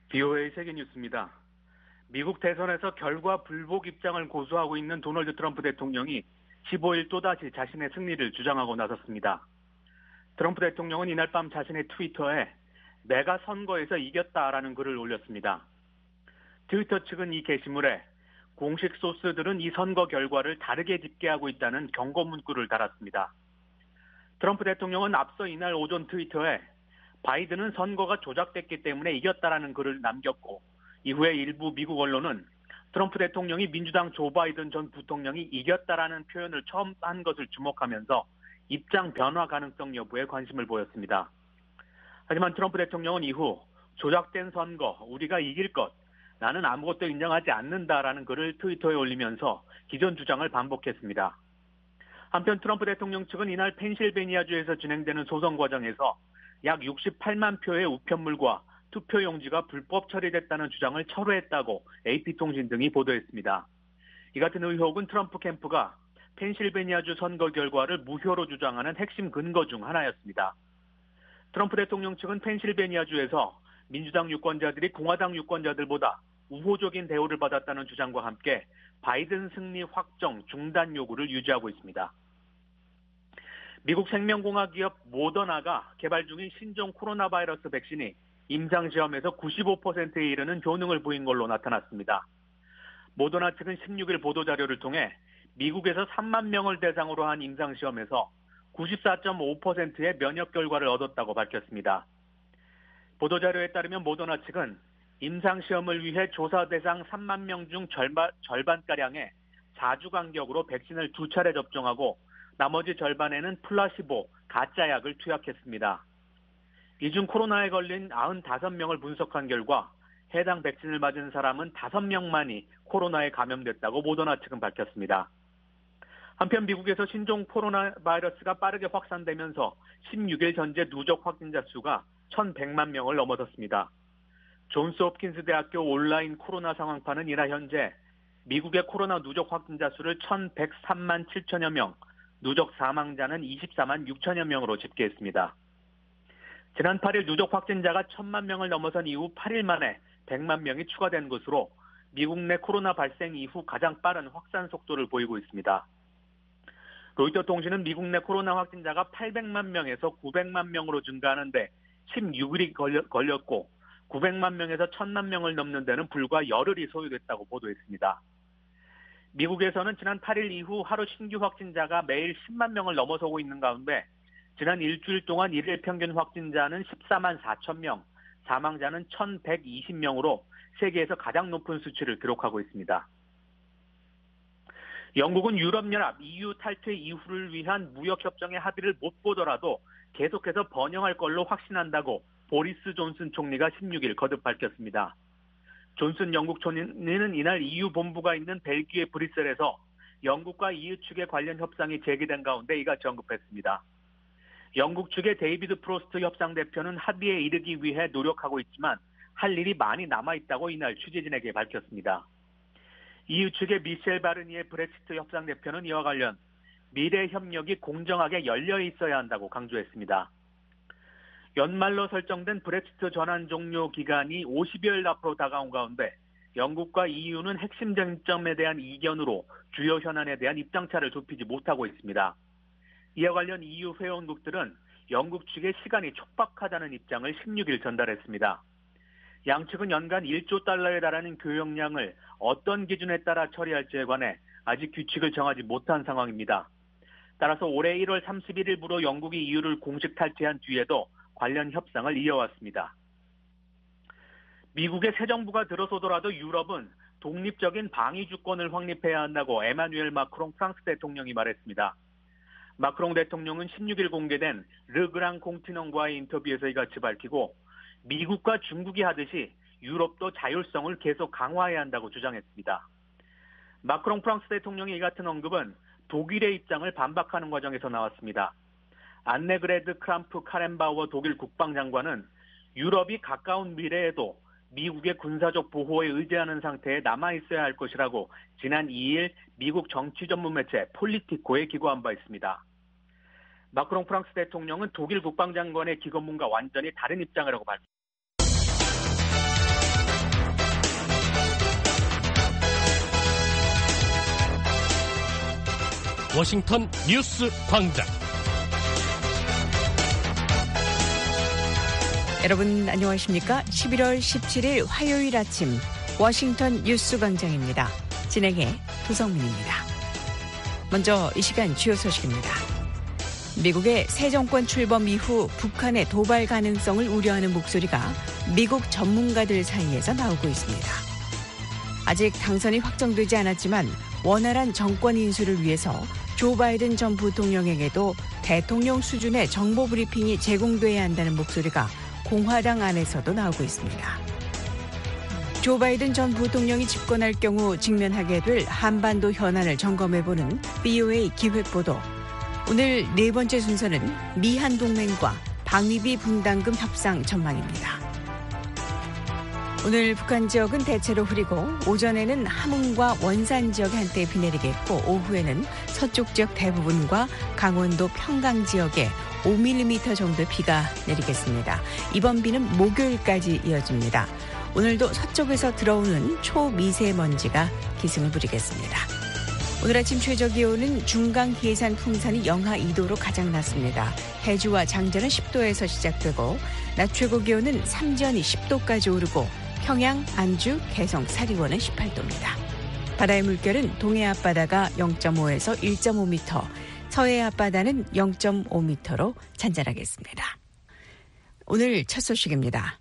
BOA 세계뉴스입니다. 미국 대선에서 결과 불복 입장을 고수하고 있는 도널드 트럼프 대통령이 15일 또다시 자신의 승리를 주장하고 나섰습니다. 트럼프 대통령은 이날 밤 자신의 트위터에 내가 선거에서 이겼다라는 글을 올렸습니다. 트위터 측은 이 게시물에 공식 소스들은 이 선거 결과를 다르게 집계하고 있다는 경고 문구를 달았습니다. 트럼프 대통령은 앞서 이날 오전 트위터에 바이든은 선거가 조작됐기 때문에 이겼다라는 글을 남겼고, 이후에 일부 미국 언론은 트럼프 대통령이 민주당 조 바이든 전 부통령이 이겼다라는 표현을 처음 한 것을 주목하면서 입장 변화 가능성 여부에 관심을 보였습니다. 하지만 트럼프 대통령은 이후 조작된 선거, 우리가 이길 것, 나는 아무것도 인정하지 않는다라는 글을 트위터에 올리면서 기존 주장을 반복했습니다. 한편 트럼프 대통령 측은 이날 펜실베니아주에서 진행되는 소송 과정에서 약 68만 표의 우편물과 투표용지가 불법 처리됐다는 주장을 철회했다고 AP통신 등이 보도했습니다. 이 같은 의혹은 트럼프 캠프가 펜실베니아주 선거 결과를 무효로 주장하는 핵심 근거 중 하나였습니다. 트럼프 대통령 측은 펜실베니아주에서 민주당 유권자들이 공화당 유권자들보다 우호적인 대우를 받았다는 주장과 함께 바이든 승리 확정 중단 요구를 유지하고 있습니다. 미국 생명공학 기업 모더나가 개발 중인 신종 코로나 바이러스 백신이 임상시험에서 95%에 이르는 효능을 보인 걸로 나타났습니다. 모더나 측은 16일 보도자료를 통해 미국에서 3만 명을 대상으로 한 임상시험에서 94.5%의 면역 결과를 얻었다고 밝혔습니다. 보도자료에 따르면 모더나 측은 임상시험을 위해 조사 대상 3만 명 중 절반가량에 4주 간격으로 백신을 2차례 접종하고 나머지 절반에는 플라시보, 가짜약을 투약했습니다. 이 중 코로나에 걸린 95명을 분석한 결과 해당 백신을 맞은 사람은 5명만이 코로나에 감염됐다고 모더나 측은 밝혔습니다. 한편 미국에서 신종 코로나 바이러스가 빠르게 확산되면서 16일 현재 누적 확진자 수가 1,100만 명을 넘어섰습니다. 존스 홉킨스 대학교 온라인 코로나 상황판은 이날 현재 미국의 코로나 누적 확진자 수를 1,103만 7천여 명, 누적 사망자는 24만 6천여 명으로 집계했습니다. 지난 8일 누적 확진자가 1,000만 명을 넘어선 이후 8일 만에 100만 명이 추가된 것으로 미국 내 코로나 발생 이후 가장 빠른 확산 속도를 보이고 있습니다. 로이터 통신은 미국 내 코로나 확진자가 800만 명에서 900만 명으로 증가하는데 16일이 걸렸고 900만 명에서 1,000만 명을 넘는 데는 불과 열흘이 소요됐다고 보도했습니다. 미국에서는 지난 8일 이후 하루 신규 확진자가 매일 10만 명을 넘어서고 있는 가운데 지난 일주일 동안 일일 평균 확진자는 14만 4천 명, 사망자는 1,120명으로 세계에서 가장 높은 수치를 기록하고 있습니다. 영국은 유럽연합 EU 탈퇴 이후를 위한 무역협정의 합의를 못 보더라도 계속해서 번영할 걸로 확신한다고 보리스 존슨 총리가 16일 거듭 밝혔습니다. 존슨 영국 총리는 이날 EU 본부가 있는 벨기에 브뤼셀에서 영국과 EU 측의 관련 협상이 제기된 가운데 이같이 언급했습니다. 영국 측의 데이비드 프로스트 협상대표는 합의에 이르기 위해 노력하고 있지만 할 일이 많이 남아있다고 이날 취재진에게 밝혔습니다. EU 측의 미셸 바르니에 브렉시트 협상대표는 이와 관련 미래 협력이 공정하게 열려 있어야 한다고 강조했습니다. 연말로 설정된 브렉시트 전환 종료 기간이 50여일 앞으로 다가온 가운데 영국과 EU는 핵심 쟁점에 대한 이견으로 주요 현안에 대한 입장차를 좁히지 못하고 있습니다. 이와 관련 EU 회원국들은 영국 측의 시간이 촉박하다는 입장을 16일 전달했습니다. 양측은 연간 1조 달러에 달하는 교역량을 어떤 기준에 따라 처리할지에 관해 아직 규칙을 정하지 못한 상황입니다. 따라서 올해 1월 31일부로 영국이 EU를 공식 탈퇴한 뒤에도 관련 협상을 이어왔습니다. 미국의 새 정부가 들어서더라도 유럽은 독립적인 방위 주권을 확립해야 한다고 에마뉴엘 마크롱 프랑스 대통령이 말했습니다. 마크롱 대통령은 16일 공개된 르그랑 공티넌과의 인터뷰에서 이같이 밝히고 미국과 중국이 하듯이 유럽도 자율성을 계속 강화해야 한다고 주장했습니다. 마크롱 프랑스 대통령의 이 같은 언급은 독일의 입장을 반박하는 과정에서 나왔습니다. 안네그레드 크람프 카렌바우어 독일 국방장관은 유럽이 가까운 미래에도 미국의 군사적 보호에 의지하는 상태에 남아있어야 할 것이라고 지난 2일 미국 정치 전문 매체 폴리티코에 기고한 바 있습니다. 마크롱 프랑스 대통령은 독일 국방장관의 기고문과 완전히 다른 입장이라고 밝혔습니다. 워싱턴 뉴스 광장. 여러분 안녕하십니까? 11월 17일 화요일 아침 워싱턴 뉴스 광장입니다. 진행해 도성민입니다. 먼저 이 시간 주요 소식입니다. 미국의 새 정권 출범 이후 북한의 도발 가능성을 우려하는 목소리가 미국 전문가들 사이에서 나오고 있습니다. 아직 당선이 확정되지 않았지만 원활한 정권 인수를 위해서 조 바이든 전 부통령에게도 대통령 수준의 정보 브리핑이 제공돼야 한다는 목소리가 공화당 안에서도 나오고 있습니다. 조 바이든 전 부통령이 집권할 경우 직면하게 될 한반도 현안을 점검해보는 BOA 기획보도. 오늘 네 번째 순서는 미한 동맹과 방위비 분담금 협상 전망입니다. 오늘 북한 지역은 대체로 흐리고 오전에는 함흥과 원산 지역에 한때 비 내리겠고 오후에는 서쪽 지역 대부분과 강원도 평강 지역에 5mm 정도의 비가 내리겠습니다. 이번 비는 목요일까지 이어집니다. 오늘도 서쪽에서 들어오는 초미세먼지가 기승을 부리겠습니다. 오늘 아침 최저 기온은 중강 계산 풍산이 영하 2도로 가장 낮습니다. 해주와 장전은 10도에서 시작되고 낮 최고 기온은 삼전이 10도까지 오르고 평양, 안주, 개성, 사리원은 18도입니다. 바다의 물결은 동해 앞바다가 0.5에서 1.5m, 서해 앞바다는 0.5m로 잔잔하겠습니다. 오늘 첫 소식입니다.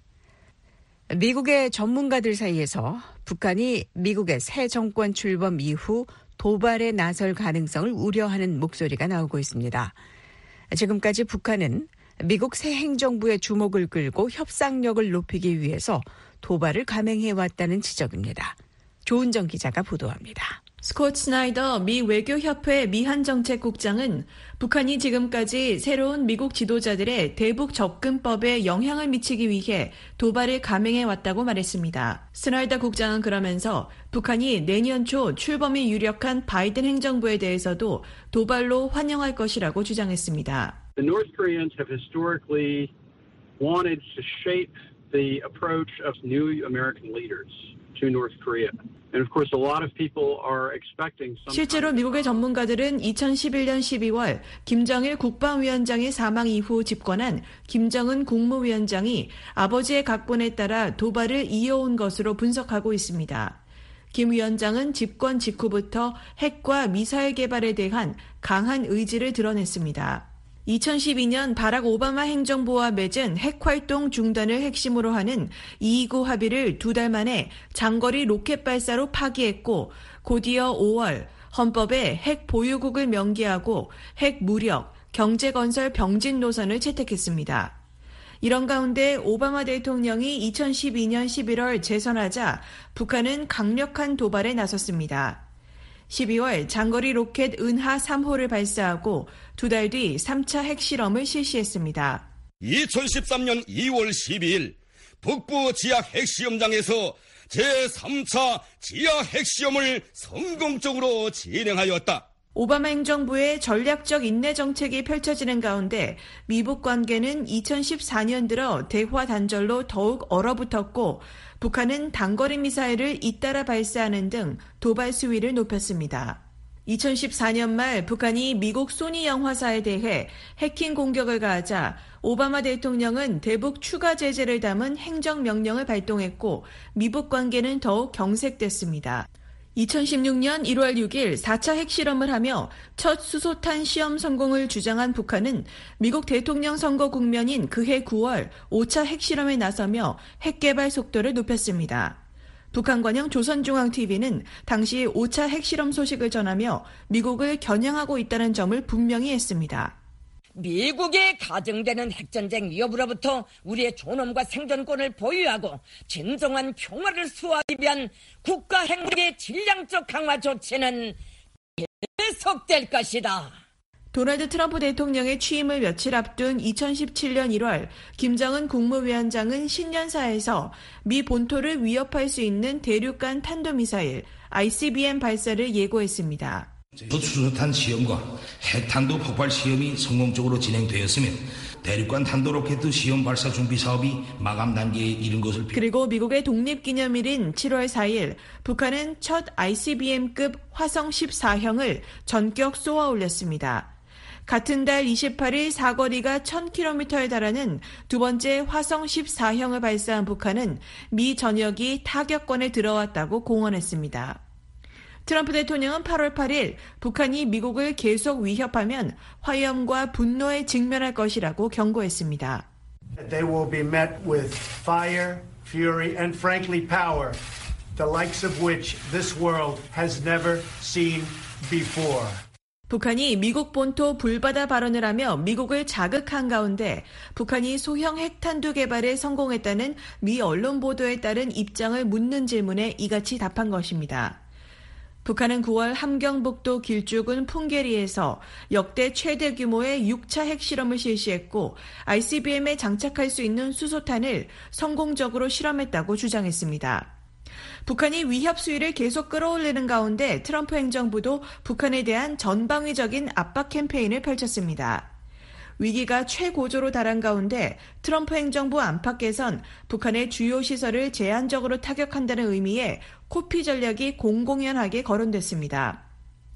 미국의 전문가들 사이에서 북한이 미국의 새 정권 출범 이후 도발에 나설 가능성을 우려하는 목소리가 나오고 있습니다. 지금까지 북한은 미국 새 행정부의 주목을 끌고 협상력을 높이기 위해서 도발을 감행해왔다는 지적입니다. 조은정 기자가 보도합니다. 스콧 스나이더 미 외교협회 미한정책국장은 북한이 지금까지 새로운 미국 지도자들의 대북 접근법에 영향을 미치기 위해 도발을 감행해왔다고 말했습니다. 스나이더 국장은 그러면서 북한이 내년 초 출범이 유력한 바이든 행정부에 대해서도 도발로 환영할 것이라고 주장했습니다. The North Koreans have historically wanted to shape the approach of new American leaders to North Korea. And of course, a lot of people are expecting some. 실제로 미국의 전문가들은 2011년 12월 김정일 국방위원장의 사망 이후 집권한 김정은 국무위원장이 아버지의 각본에 따라 도발을 이어온 것으로 분석하고 있습니다. 김 위원장은 집권 직후부터 핵과 미사일 개발에 대한 강한 의지를 드러냈습니다. 2012년 바락 오바마 행정부와 맺은 핵활동 중단을 핵심으로 하는 229 합의를 2달 만에 장거리 로켓 발사로 파기했고 곧이어 5월 헌법에 핵 보유국을 명기하고 핵 무력, 경제건설 병진 노선을 채택했습니다. 이런 가운데 오바마 대통령이 2012년 11월 재선하자 북한은 강력한 도발에 나섰습니다. 12월 장거리 로켓 은하 3호를 발사하고 2달 뒤 3차 핵실험을 실시했습니다. 2013년 2월 12일 북부 지하 핵시험장에서 제3차 지하 핵시험을 성공적으로 진행하였다. 오바마 행정부의 전략적 인내 정책이 펼쳐지는 가운데 미북 관계는 2014년 들어 대화 단절로 더욱 얼어붙었고 북한은 단거리 미사일을 잇따라 발사하는 등 도발 수위를 높였습니다. 2014년 말 북한이 미국 소니 영화사에 대해 해킹 공격을 가하자 오바마 대통령은 대북 추가 제재를 담은 행정명령을 발동했고 미북 관계는 더욱 경색됐습니다. 2016년 1월 6일 4차 핵실험을 하며 첫 수소탄 시험 성공을 주장한 북한은 미국 대통령 선거 국면인 그해 9월 5차 핵실험에 나서며 핵개발 속도를 높였습니다. 북한 관영 조선중앙TV는 당시 5차 핵실험 소식을 전하며 미국을 겨냥하고 있다는 점을 분명히 했습니다. 미국에 가정되는 핵전쟁 위협으로부터 우리의 존엄과 생존권을 보유하고 진정한 평화를 수호하기 위한 국가 행복의 질량적 강화 조치는 계속될 것이다. 도널드 트럼프 대통령의 취임을 며칠 앞둔 2017년 1월 김정은 국무위원장은 신년사에서 미 본토를 위협할 수 있는 대륙간 탄도미사일 ICBM 발사를 예고했습니다. 수소탄 시험과 핵탄두 폭발 시험이 성공적으로 진행되었으면 대륙간 탄도로켓 시험 발사 준비 사업이 마감 단계에 이른 것을 그리고 미국의 독립기념일인 7월 4일 북한은 첫 ICBM급 화성 14형을 전격 쏘아 올렸습니다. 같은 달 28일 사거리가 1000km에 달하는 두 번째 화성 14형을 발사한 북한은 미 전역이 타격권에 들어왔다고 공언했습니다. 트럼프 대통령은 8월 8일 북한이 미국을 계속 위협하면 화염과 분노에 직면할 것이라고 경고했습니다. They will be met with fire, fury, and frankly power, the likes of which this world has never seen before. 북한이 미국 본토 불바다 발언을 하며 미국을 자극한 가운데 북한이 소형 핵탄두 개발에 성공했다는 미 언론 보도에 따른 입장을 묻는 질문에 이같이 답한 것입니다. 북한은 9월 함경북도 길쭉은 풍계리에서 역대 최대 규모의 6차 핵실험을 실시했고 ICBM에 장착할 수 있는 수소탄을 성공적으로 실험했다고 주장했습니다. 북한이 위협 수위를 계속 끌어올리는 가운데 트럼프 행정부도 북한에 대한 전방위적인 압박 캠페인을 펼쳤습니다. 위기가 최고조로 달한 가운데 트럼프 행정부 안팎에선 북한의 주요 시설을 제한적으로 타격한다는 의미의 코피 전략이 공공연하게 거론됐습니다.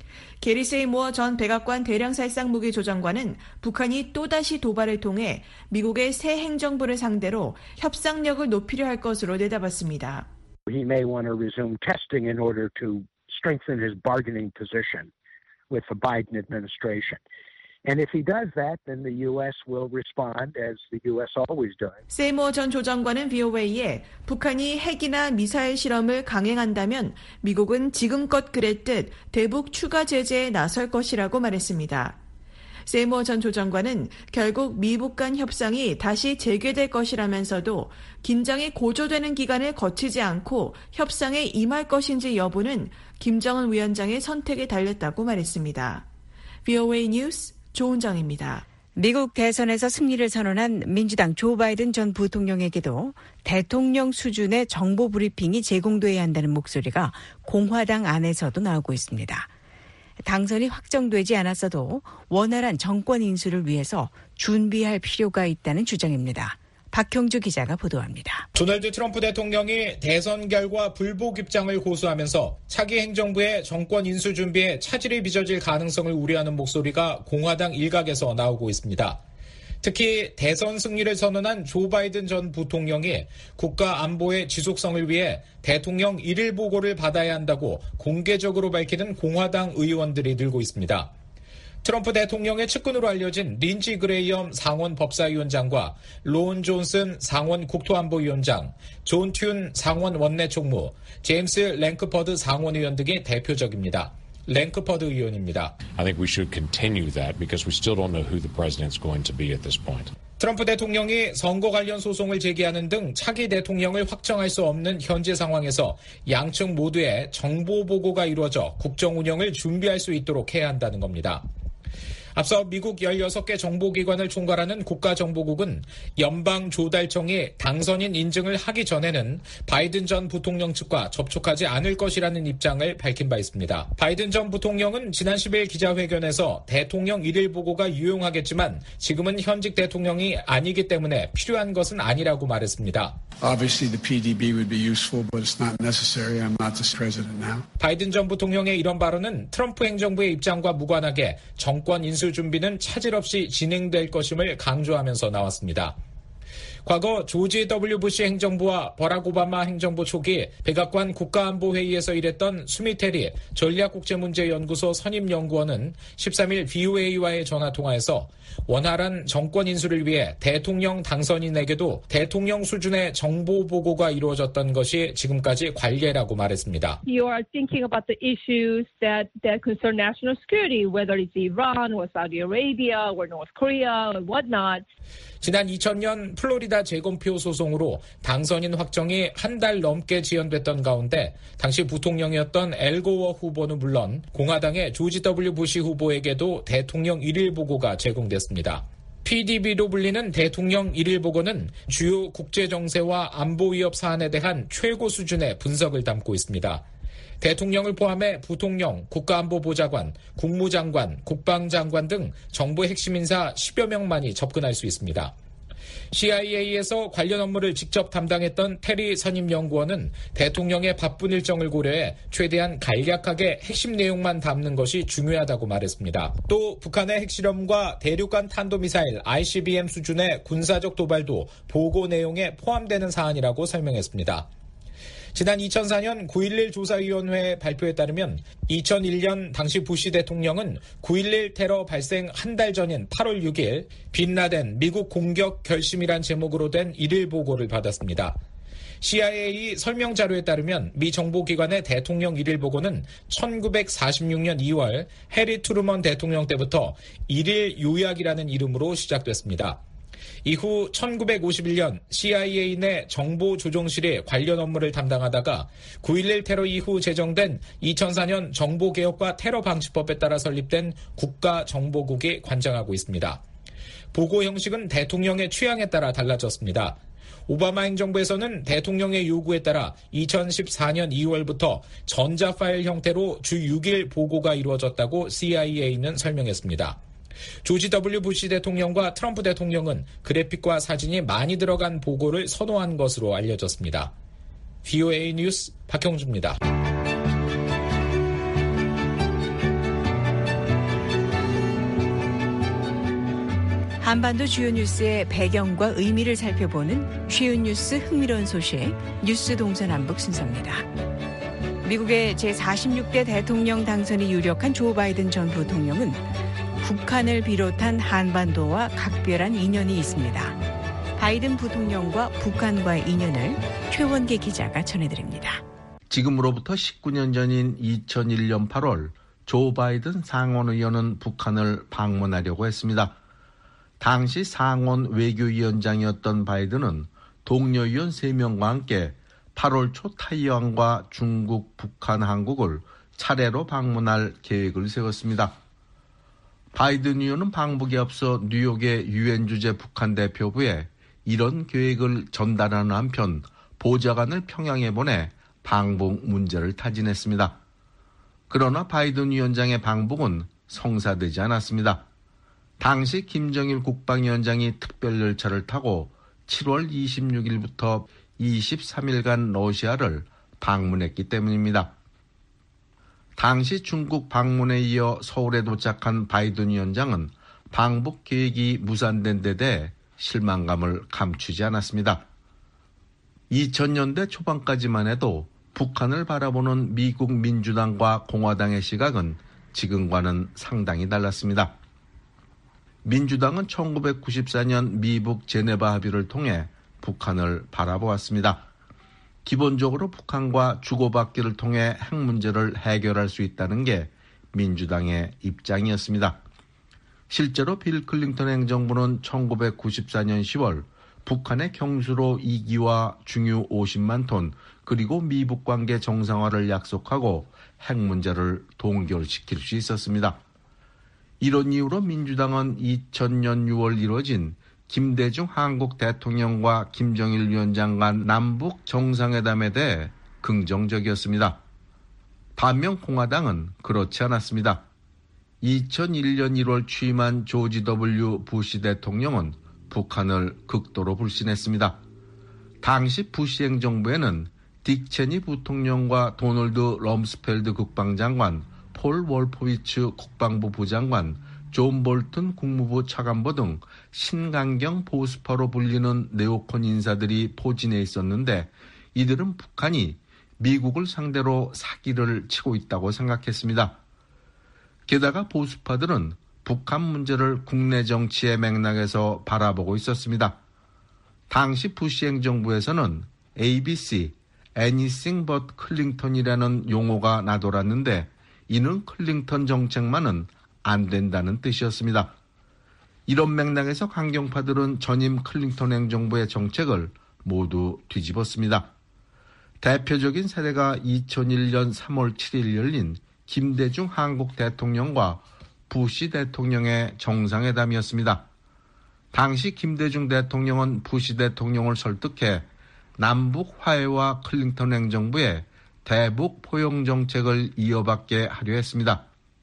게리 세이모어 전 백악관 대량살상 무기 조정관은 북한이 또다시 도발을 통해 미국의 새 행정부를 상대로 협상력을 높이려 할 것으로 내다봤습니다. He may want to resume testing in order to strengthen his bargaining position with the Biden administration. And if he does that, then the U.S. will respond as the U.S. always does. 세이모어 전 조정관은 VOA에 북한이 핵이나 미사일 실험을 강행한다면 미국은 지금껏 그랬듯 대북 추가 제재에 나설 것이라고 말했습니다. 세이모어 전 조정관은 결국 미북 간 협상이 다시 재개될 것이라면서도 긴장이 고조되는 기간을 거치지 않고 협상에 임할 것인지 여부는 김정은 위원장의 선택에 달렸다고 말했습니다. VOA 뉴스 조은정입니다. 미국 대선에서 승리를 선언한 민주당 조 바이든 전 부통령에게도 대통령 수준의 정보 브리핑이 제공돼야 한다는 목소리가 공화당 안에서도 나오고 있습니다. 당선이 확정되지 않았어도 원활한 정권 인수를 위해서 준비할 필요가 있다는 주장입니다. 박형주 기자가 보도합니다. 도널드 트럼프 대통령이 대선 결과 불복 입장을 고수하면서 차기 행정부의 정권 인수 준비에 차질이 빚어질 가능성을 우려하는 목소리가 공화당 일각에서 나오고 있습니다. 특히 대선 승리를 선언한 조 바이든 전 부통령이 국가 안보의 지속성을 위해 대통령 1일 보고를 받아야 한다고 공개적으로 밝히는 공화당 의원들이 늘고 있습니다. 트럼프 대통령의 측근으로 알려진 린지 그레이엄 상원 법사위원장과 로온 존슨 상원 국토안보위원장, 존 튠 상원 원내총무, 제임스 랭크퍼드 상원의원 등이 대표적입니다. 랭크퍼드 의원입니다. I think we should continue that because we still don't know who the president's going to be at this point. 트럼프 대통령이 선거 관련 소송을 제기하는 등 차기 대통령을 확정할 수 없는 현재 상황에서 양측 모두의 정보 보고가 이루어져 국정 운영을 준비할 수 있도록 해야 한다는 겁니다. 앞서 미국 16개 정보기관을 총괄하는 국가정보국은 연방조달청이 당선인 인증을 하기 전에는 바이든 전 부통령 측과 접촉하지 않을 것이라는 입장을 밝힌 바 있습니다. 바이든 전 부통령은 지난 10일 기자회견에서 대통령 1일 보고가 유용하겠지만 지금은 현직 대통령이 아니기 때문에 필요한 것은 아니라고 말했습니다. Obviously the PDB would be useful, but it's not necessary. I'm not the president now. 바이든 전 부통령의 이런 발언은 트럼프 행정부의 입장과 무관하게 정권 인수 준비는 차질 없이 진행될 것임을 강조하면서 나왔습니다. 과거 조지 W. 부시 행정부와 버락 오바마 행정부 초기 백악관 국가안보회의에서 일했던 수미테리 전략국제문제연구소 선임연구원은 13일 VOA와의 전화통화에서 원활한 정권 인수를 위해 대통령 당선인에게도 대통령 수준의 정보 보고가 이루어졌던 것이 지금까지 관례라고 말했습니다. You are thinking about the issues that concern national security, whether it's Iran or Saudi Arabia or North Korea or whatnot. 지난 2000년 플로리다 재검표 소송으로 당선인 확정이 한 달 넘게 지연됐던 가운데 당시 부통령이었던 엘 고어 후보는 물론 공화당의 조지 W. 부시 후보에게도 대통령 1일 보고가 제공됐습니다. PDB로 불리는 대통령 1일 보고는 주요 국제 정세와 안보 위협 사안에 대한 최고 수준의 분석을 담고 있습니다. 대통령을 포함해 부통령, 국가안보보좌관, 국무장관, 국방장관 등 정부 핵심 인사 10여 명만이 접근할 수 있습니다. CIA에서 관련 업무를 직접 담당했던 테리 선임연구원은 대통령의 바쁜 일정을 고려해 최대한 간략하게 핵심 내용만 담는 것이 중요하다고 말했습니다. 또 북한의 핵실험과 대륙간 탄도미사일 ICBM 수준의 군사적 도발도 보고 내용에 포함되는 사안이라고 설명했습니다. 지난 2004년 9.11 조사위원회 발표에 따르면 2001년 당시 부시 대통령은 9.11 테러 발생 한 달 전인 8월 6일 빈라덴 미국 공격 결심이란 제목으로 된 1일 보고를 받았습니다. CIA 설명 자료에 따르면 미 정보기관의 대통령 1일 보고는 1946년 2월 해리 트루먼 대통령 때부터 1일 요약이라는 이름으로 시작됐습니다. 이후 1951년 CIA 내 정보조정실이 관련 업무를 담당하다가 9.11 테러 이후 제정된 2004년 정보개혁과 테러방지법에 따라 설립된 국가정보국이 관장하고 있습니다. 보고 형식은 대통령의 취향에 따라 달라졌습니다. 오바마 행정부에서는 대통령의 요구에 따라 2014년 2월부터 전자파일 형태로 주 6일 보고가 이루어졌다고 CIA는 설명했습니다. 조지 W. 부시 대통령과 트럼프 대통령은 그래픽과 사진이 많이 들어간 보고를 선호한 것으로 알려졌습니다. VOA 뉴스 박형주입니다. 한반도 주요 뉴스의 배경과 의미를 살펴보는 쉬운 뉴스 흥미로운 소식 뉴스 동서남북 순서입니다. 미국의 제46대 대통령 당선이 유력한 조 바이든 전 부통령은 북한을 비롯한 한반도와 각별한 인연이 있습니다. 바이든 부통령과 북한과의 인연을 최원계 기자가 전해드립니다. 지금으로부터 19년 전인 2001년 8월 조 바이든 상원의원은 북한을 방문하려고 했습니다. 당시 상원 외교위원장이었던 바이든은 동료위원 3명과 함께 8월 초 타이완과 중국, 북한, 한국을 차례로 방문할 계획을 세웠습니다. 바이든 의원은 방북에 앞서 뉴욕의 유엔 주재 북한 대표부에 이런 계획을 전달하는 한편 보좌관을 평양에 보내 방북 문제를 타진했습니다. 그러나 바이든 위원장의 방북은 성사되지 않았습니다. 당시 김정일 국방위원장이 특별열차를 타고 7월 26일부터 23일간 러시아를 방문했기 때문입니다. 당시 중국 방문에 이어 서울에 도착한 바이든 위원장은 방북 계획이 무산된 데 대해 실망감을 감추지 않았습니다. 2000년대 초반까지만 해도 북한을 바라보는 미국 민주당과 공화당의 시각은 지금과는 상당히 달랐습니다. 민주당은 1994년 미북 제네바 합의를 통해 북한을 바라보았습니다. 기본적으로 북한과 주고받기를 통해 핵 문제를 해결할 수 있다는 게 민주당의 입장이었습니다. 실제로 빌 클린턴 행정부는 1994년 10월 북한의 경수로 2기와 중유 50만 톤 그리고 미북 관계 정상화를 약속하고 핵 문제를 동결시킬 수 있었습니다. 이런 이유로 민주당은 2000년 6월 이뤄진 김대중 한국 대통령과 김정일 위원장 간 남북 정상회담에 대해 긍정적이었습니다. 반면 공화당은 그렇지 않았습니다. 2001년 1월 취임한 조지 W. 부시 대통령은 북한을 극도로 불신했습니다. 당시 부시 행정부에는 딕 체니 부통령과 도널드 럼스펠드 국방장관, 폴 월포비츠 국방부 부장관, 존 볼튼 국무부 차관보 등 신강경 보수파로 불리는 네오콘 인사들이 포진해 있었는데 이들은 북한이 미국을 상대로 사기를 치고 있다고 생각했습니다. 게다가 보수파들은 북한 문제를 국내 정치의 맥락에서 바라보고 있었습니다. 당시 부시 행정부에서는 ABC, Anything but 클링턴이라는 용어가 나돌았는데 이는 클링턴 정책만은 안 된다는 뜻이었습니다. 이런 맥락에서 강경파들은 전임 클린턴 행정부의 정책을 모두 뒤집었습니다. 대표적인 사례가 2001년 3월 7일 열린 김대중 한국 대통령과 부시 대통령의 정상회담이었습니다. 당시 김대중 대통령은 부시 대통령을 설득해 남북 화해와 클린턴 행정부의 대북 포용 정책을 이어받게 하려 했습니다.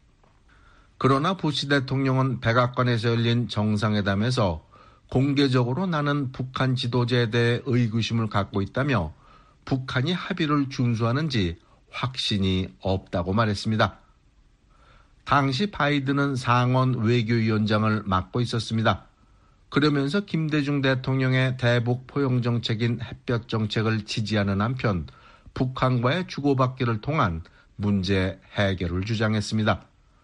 그러나 부시 대통령은 백악관에서 열린 정상회담에서 공개적으로 나는 북한 지도자에 대해 의구심을 갖고 있다며 북한이 합의를 준수하는지 확신이 없다고 말했습니다. 당시 바이든은 상원 외교위원장을 맡고 있었습니다. 그러면서 김대중 대통령의 대북 포용 정책인 햇볕 정책을 지지하는 한편 북한과의 주고받기를 통한 문제 해결을 주장했습니다.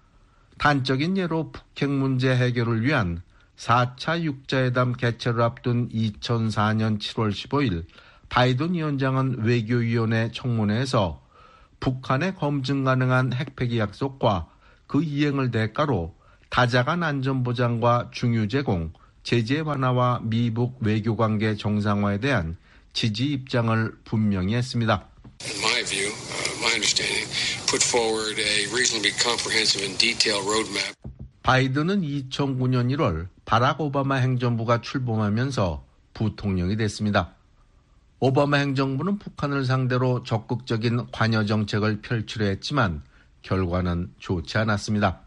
단적인 예로 북핵 문제 해결을 위한 4차 육자회담 개최를 앞둔 2004년 7월 15일 바이든 위원장은 외교위원회 청문회에서 북한의 검증 가능한 핵폐기 약속과 그 이행을 대가로 다자간 안전보장과 중유 제공, 제재 완화와 미북 외교관계 정상화에 대한 지지 입장을 분명히 했습니다. In my view, my understanding, put forward a reasonably comprehensive and detailed roadmap. 바이든은 2009년 1월 바락 오바마 행정부가 출범하면서 부통령이 됐습니다. 오바마 행정부는 북한을 상대로 적극적인 관여 정책을 펼치려 했지만 결과는 좋지 않았습니다.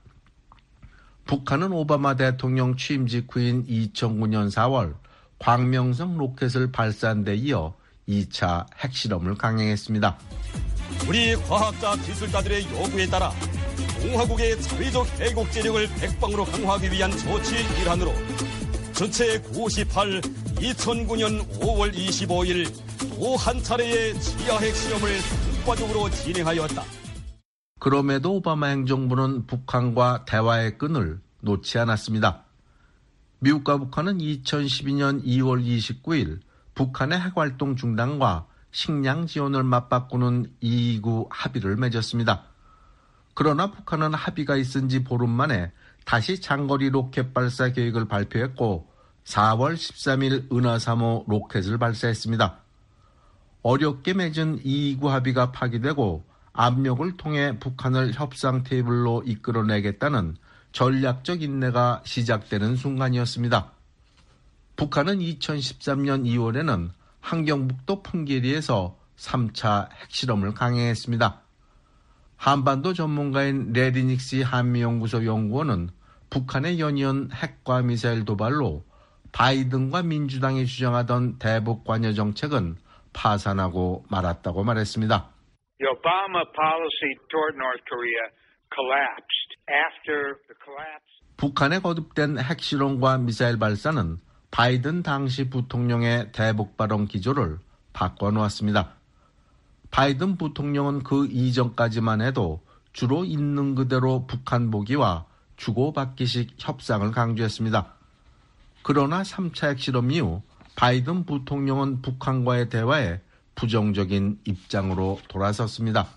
북한은 오바마 대통령 취임 직후인 2009년 4월 광명성 로켓을 발사한 데 이어 2차 핵실험을 강행했습니다. 우리 과학자 기술가들의 요구에 따라 공화국의 자위적 애국제력을 백방으로 강화하기 위한 조치 일환으로 주체 98 2009년 5월 25일 또 한 차례의 지하 핵실험을 성과적으로 진행하였다. 그럼에도 오바마 행정부는 북한과 대화의 끈을 놓지 않았습니다. 미국과 북한은 2012년 2월 29일 북한의 핵활동 중단과 식량 지원을 맞바꾸는 229 합의를 맺었습니다. 그러나 북한은 합의가 있은 지 보름 만에 다시 장거리 로켓 발사 계획을 발표했고 4월 13일 은하 3호 로켓을 발사했습니다. 어렵게 맺은 229 합의가 파기되고 압력을 통해 북한을 협상 테이블로 이끌어내겠다는 전략적 인내가 시작되는 순간이었습니다. 북한은 2013년 2월에는 함경북도 풍계리에서 3차 핵실험을 강행했습니다. 한반도 전문가인 레리닉시 한미연구소 연구원은 북한의 연이은 핵과 미사일 도발로 바이든과 민주당이 주장하던 대북 관여 정책은 파산하고 말았다고 말했습니다. The Obama policy toward North Korea collapsed after the collapse. 북한의 거듭된 핵실험과 미사일 발사는 바이든 당시 부통령의 대북 발언 기조를 바꿔놓았습니다. 바이든 부통령은 그 이전까지만 해도 주로 있는 그대로 북한 보기와 주고받기식 협상을 강조했습니다. 그러나 3차 핵실험 이후 바이든 부통령은 북한과의 대화에 부정적인 입장으로 돌아섰습니다.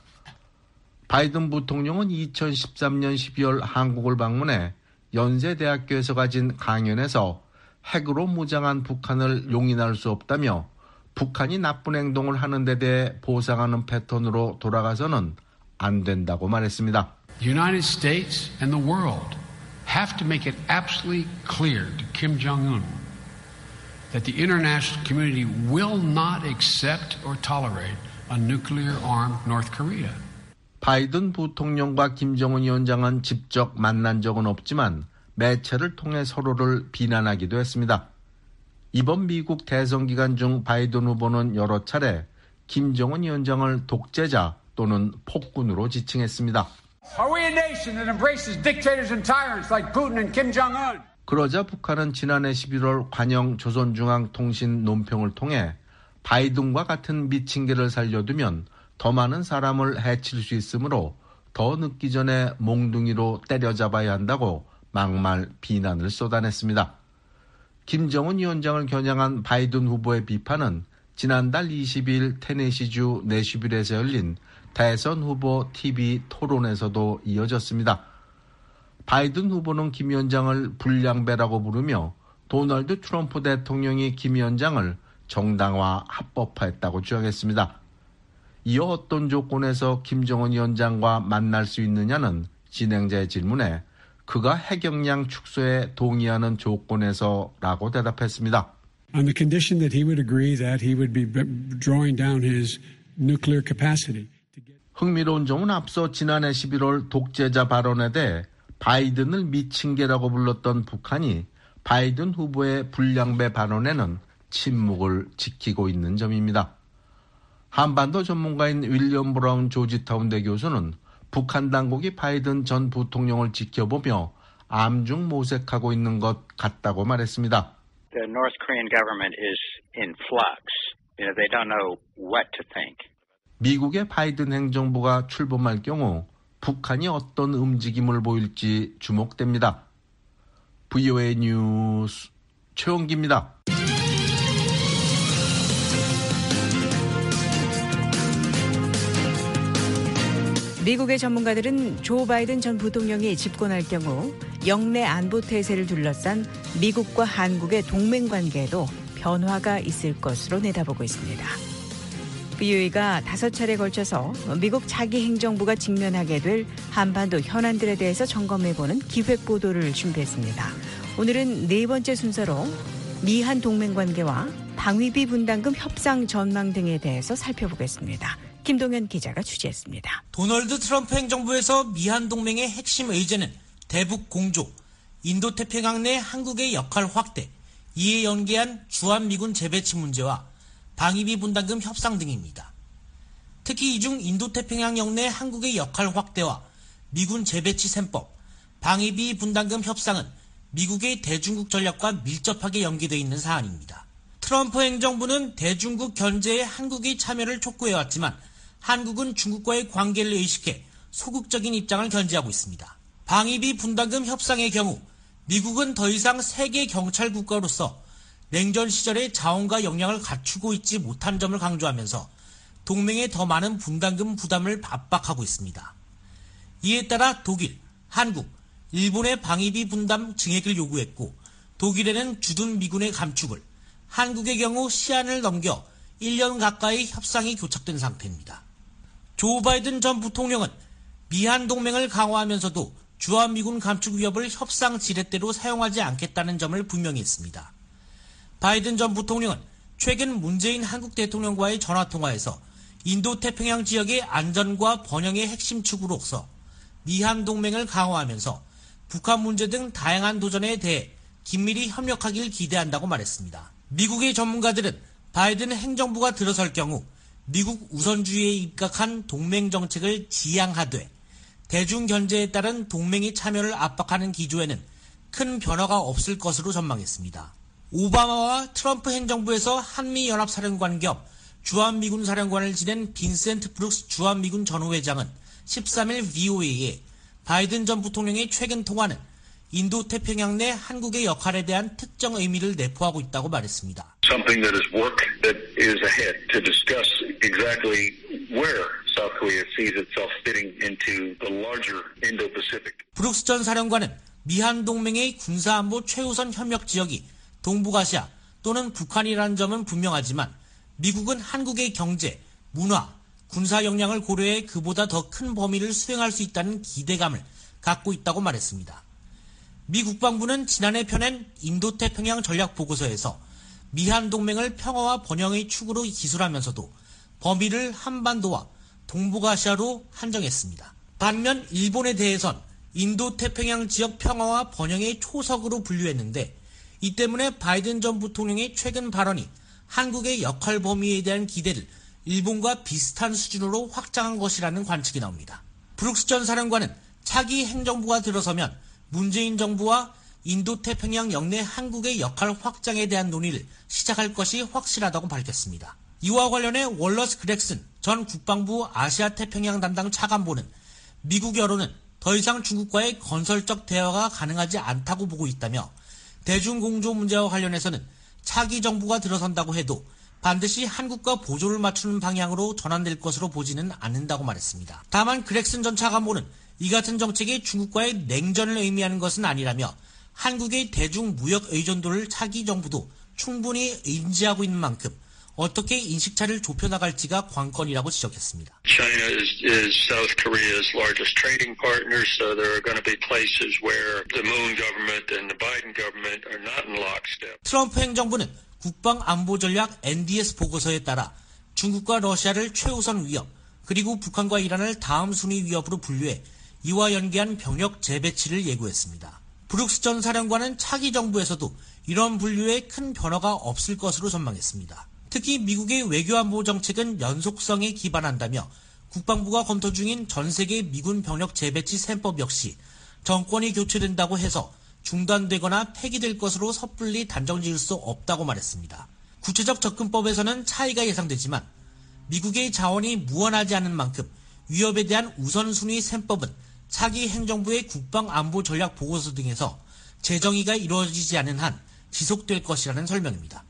바이든 부통령은 2013년 12월 한국을 방문해 연세대학교에서 가진 강연에서 핵으로 무장한 북한을 용인할 수 없다며 북한이 나쁜 행동을 하는 데 대해 보상하는 패턴으로 돌아가서는 안 된다고 말했습니다. The United States and the world have to make it absolutely clear to Kim Jong-un that the international community will not accept or tolerate a nuclear-armed North Korea. 바이든 부통령과 김정은 위원장은 직접 만난 적은 없지만 매체를 통해 서로를 비난하기도 했습니다. 이번 미국 대선 기간 중 바이든 후보는 여러 차례 김정은 위원장을 독재자 또는 폭군으로 지칭했습니다. Are we a nation that embraces dictators and tyrants like Putin and Kim Jong-un? 그러자 북한은 지난해 11월 관영 조선중앙통신 논평을 통해 바이든과 같은 미친개를 살려두면 더 많은 사람을 해칠 수 있으므로 더 늦기 전에 몽둥이로 때려잡아야 한다고 막말 비난을 쏟아냈습니다. 김정은 위원장을 겨냥한 바이든 후보의 비판은 지난달 22일 테네시주 내슈빌에서 열린 대선 후보 TV 토론에서도 이어졌습니다. 바이든 후보는 김 위원장을 불량배라고 부르며 도널드 트럼프 대통령이 김 위원장을 정당화 합법화했다고 주장했습니다. 이어 어떤 조건에서 김정은 위원장과 만날 수 있느냐는 진행자의 질문에 그가 핵역량 축소에 동의하는 조건에서라고 대답했습니다. On the condition that he would agree that he would be drawing down his nuclear capacity. 흥미로운 점은 앞서 지난해 11월 독재자 발언에 대해 바이든을 미친개라고 불렀던 북한이 바이든 후보의 불량배 발언에는 침묵을 지키고 있는 점입니다. 한반도 전문가인 윌리엄 브라운 조지타운대 교수는 북한 당국이 바이든 전 부통령을 지켜보며 암중 모색하고 있는 것 같다고 말했습니다. The North Korean government is in flux. They don't know what to think. 미국의 바이든 행정부가 출범할 경우 북한이 어떤 움직임을 보일지 주목됩니다. VOA 뉴스 최원기입니다. 미국의 전문가들은 조 바이든 전 부통령이 집권할 경우 영내 안보 태세를 둘러싼 미국과 한국의 동맹관계에도 변화가 있을 것으로 내다보고 있습니다. VOA가 5차례에 걸쳐서 미국 차기 행정부가 직면하게 될 한반도 현안들에 대해서 점검해보는 기획보도를 준비했습니다. 오늘은 네 번째 순서로 미한 동맹관계와 방위비 분담금 협상 전망 등에 대해서 살펴보겠습니다. 김동현 기자가 취재했습니다. 도널드 트럼프 행정부에서 미한 동맹의 핵심 의제는 대북 공조, 인도태평양 내 한국의 역할 확대, 이에 연계한 주한미군 재배치 문제와 방위비 분담금 협상 등입니다. 특히 이 중 인도태평양 내 한국의 역할 확대와 미군 재배치 셈법, 방위비 분담금 협상은 미국의 대중국 전략과 밀접하게 연계되어 있는 사안입니다. 트럼프 행정부는 대중국 견제에 한국의 참여를 촉구해왔지만 한국은 중국과의 관계를 의식해 소극적인 입장을 견지하고 있습니다. 방위비 분담금 협상의 경우 미국은 더 이상 세계 경찰 국가로서 냉전 시절의 자원과 역량을 갖추고 있지 못한 점을 강조하면서 동맹에 더 많은 분담금 부담을 압박하고 있습니다. 이에 따라 독일, 한국, 일본의 방위비 분담 증액을 요구했고 독일에는 주둔 미군의 감축을, 한국의 경우 시한을 넘겨 1년 가까이 협상이 교착된 상태입니다. 조 바이든 전 부통령은 미한 동맹을 강화하면서도 주한미군 감축 위협을 협상 지렛대로 사용하지 않겠다는 점을 분명히 했습니다. 바이든 전 부통령은 최근 문재인 한국 대통령과의 전화통화에서 인도태평양 지역의 안전과 번영의 핵심 축으로서 미한 동맹을 강화하면서 북한 문제 등 다양한 도전에 대해 긴밀히 협력하길 기대한다고 말했습니다. 미국의 전문가들은 바이든 행정부가 들어설 경우 미국 우선주의에 입각한 동맹 정책을 지향하되 대중 견제에 따른 동맹의 참여를 압박하는 기조에는 큰 변화가 없을 것으로 전망했습니다. 오바마와 트럼프 행정부에서 한미연합사령관 겸 주한미군 사령관을 지낸 빈센트 브룩스 주한미군 전후회장은 13일 VOA에 바이든 전 부통령의 최근 통화는 인도태평양 내 한국의 역할에 대한 특정 의미를 내포하고 있다고 말했습니다. Something that is work that is ahead to discuss exactly where South Korea sees itself fitting into the larger Indo-Pacific. 브룩스 전 사령관은 미한 동맹의 군사안보 최우선 협력 지역이 동북아시아 또는 북한이라는 점은 분명하지만 미국은 한국의 경제, 문화, 군사 역량을 고려해 그보다 더 큰 범위를 수행할 수 있다는 기대감을 갖고 있다고 말했습니다. 미 국방부는 지난해 펴낸 인도태평양 전략보고서에서 미한 동맹을 평화와 번영의 축으로 기술하면서도 범위를 한반도와 동북아시아로 한정했습니다. 반면 일본에 대해선 인도태평양 지역 평화와 번영의 초석으로 분류했는데 이 때문에 바이든 전 부통령의 최근 발언이 한국의 역할 범위에 대한 기대를 일본과 비슷한 수준으로 확장한 것이라는 관측이 나옵니다. 브룩스 전 사령관은 차기 행정부가 들어서면 문재인 정부와 인도태평양 영내 한국의 역할 확장에 대한 논의를 시작할 것이 확실하다고 밝혔습니다. 이와 관련해 월러스 그렉슨 전 국방부 아시아태평양 담당 차관보는 미국 여론은 더 이상 중국과의 건설적 대화가 가능하지 않다고 보고 있다며 대중공조 문제와 관련해서는 차기 정부가 들어선다고 해도 반드시 한국과 보조를 맞추는 방향으로 전환될 것으로 보지는 않는다고 말했습니다. 다만 그렉슨 전 차관보는 이 같은 정책이 중국과의 냉전을 의미하는 것은 아니라며 한국의 대중 무역 의존도를 차기 정부도 충분히 인지하고 있는 만큼 어떻게 인식차를 좁혀나갈지가 관건이라고 지적했습니다. China is South Korea's largest trading partner, so there are going to be places where the Moon government and the Biden government are not in lockstep. 트럼프 행정부는 국방안보전략 NDS 보고서에 따라 중국과 러시아를 최우선 위협, 그리고 북한과 이란을 다음 순위 위협으로 분류해 이와 연계한 병력 재배치를 예고했습니다. 브룩스 전 사령관은 차기 정부에서도 이런 분류에 큰 변화가 없을 것으로 전망했습니다. 특히 미국의 외교안보 정책은 연속성에 기반한다며 국방부가 검토 중인 전 세계 미군 병력 재배치 셈법 역시 정권이 교체된다고 해서 중단되거나 폐기될 것으로 섣불리 단정 지을 수 없다고 말했습니다. 구체적 접근법에서는 차이가 예상되지만 미국의 자원이 무한하지 않은 만큼 위협에 대한 우선순위 셈법은 차기 행정부의 국방안보 전략 보고서 등에서 재정의가 이루어지지 않은 한 지속될 것이라는 설명입니다.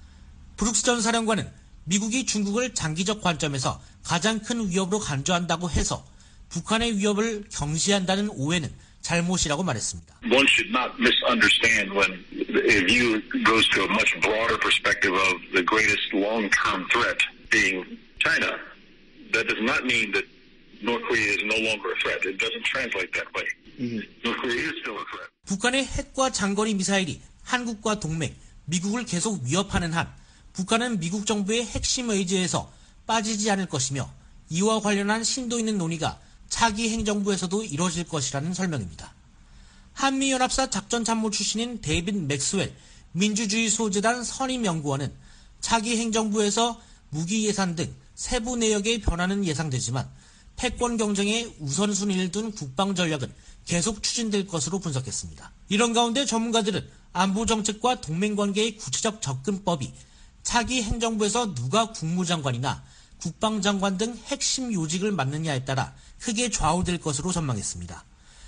브룩스 전 사령관은 미국이 중국을 장기적 관점에서 가장 큰 위협으로 간주한다고 해서 북한의 위협을 경시한다는 오해는 잘못이라고 말했습니다. One should not misunderstand when the view goes to a much broader perspective of the greatest long-term threat being China. That does not mean that North Korea is no longer a threat. It doesn't translate that way. North Korea is still a threat. 북한의 핵과 장거리 미사일이 한국과 동맹, 미국을 계속 위협하는 한 북한은 미국 정부의 핵심 의지에서 빠지지 않을 것이며 이와 관련한 심도 있는 논의가 차기 행정부에서도 이뤄질 것이라는 설명입니다. 한미연합사 작전참모 출신인 데이빗 맥스웰 민주주의소재단 선임연구원은 차기 행정부에서 무기 예산 등 세부 내역의 변화는 예상되지만 패권 경쟁에 우선순위를 둔 국방전략은 계속 추진될 것으로 분석했습니다. 이런 가운데 전문가들은 안보정책과 동맹관계의 구체적 접근법이 차기 행정부에서 누가 국무장관이나 국방장관 등 핵심 요직을 맡느냐에 따라 크게 좌우될 것으로 전망했습니다.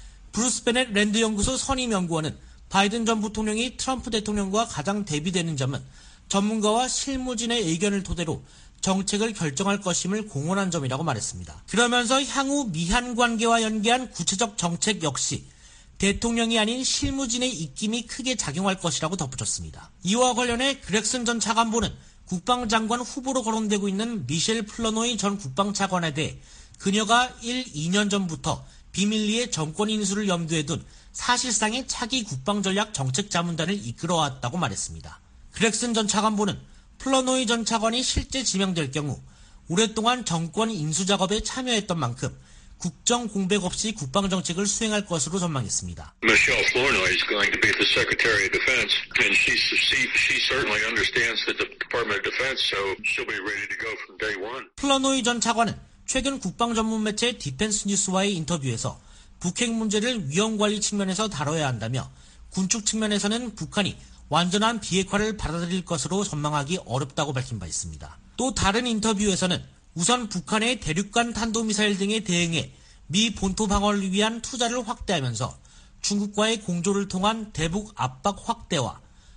브루스 베넷 랜드 연구소 선임 연구원은 바이든 전 부통령이 트럼프 대통령과 가장 대비되는 점은 전문가와 실무진의 의견을 토대로 정책을 결정할 것임을 공언한 점이라고 말했습니다. 그러면서 향후 미한 관계와 연계한 구체적 정책 역시 대통령이 아닌 실무진의 입김이 크게 작용할 것이라고 덧붙였습니다. 이와 관련해 그렉슨 전 차관보는 국방장관 후보로 거론되고 있는 미셸 플러노이 전 국방차관에 대해 그녀가 2년 전부터 비밀리에 정권 인수를 염두에 둔 사실상의 차기 국방전략 정책자문단을 이끌어왔다고 말했습니다. 그렉슨 전 차관보는 플러노이 전 차관이 실제 지명될 경우 오랫동안 정권 인수 작업에 참여했던 만큼 국정 공백 없이 국방정책을 수행할 것으로 전망했습니다. Michelle Flournoy is going to be the Secretary of Defense, and she certainly understands the Department of Defense, so she'll be ready to go from day one. 플러노이 전 차관은 최근 국방 전문 매체 디펜스 뉴스와의 인터뷰에서 북핵 문제를 위험관리 측면에서 다뤄야 한다며 군축 측면에서는 북한이 완전한 비핵화를 받아들일 것으로 전망하기 어렵다고 밝힌 바 있습니다. 또 다른 인터뷰에서는 우선 북한의 대륙간 탄도미사일 등에 대응해 미 본토 방어를 위한 투자를 확대하면서 중국과의 공조를 통한 대북 압박 확대와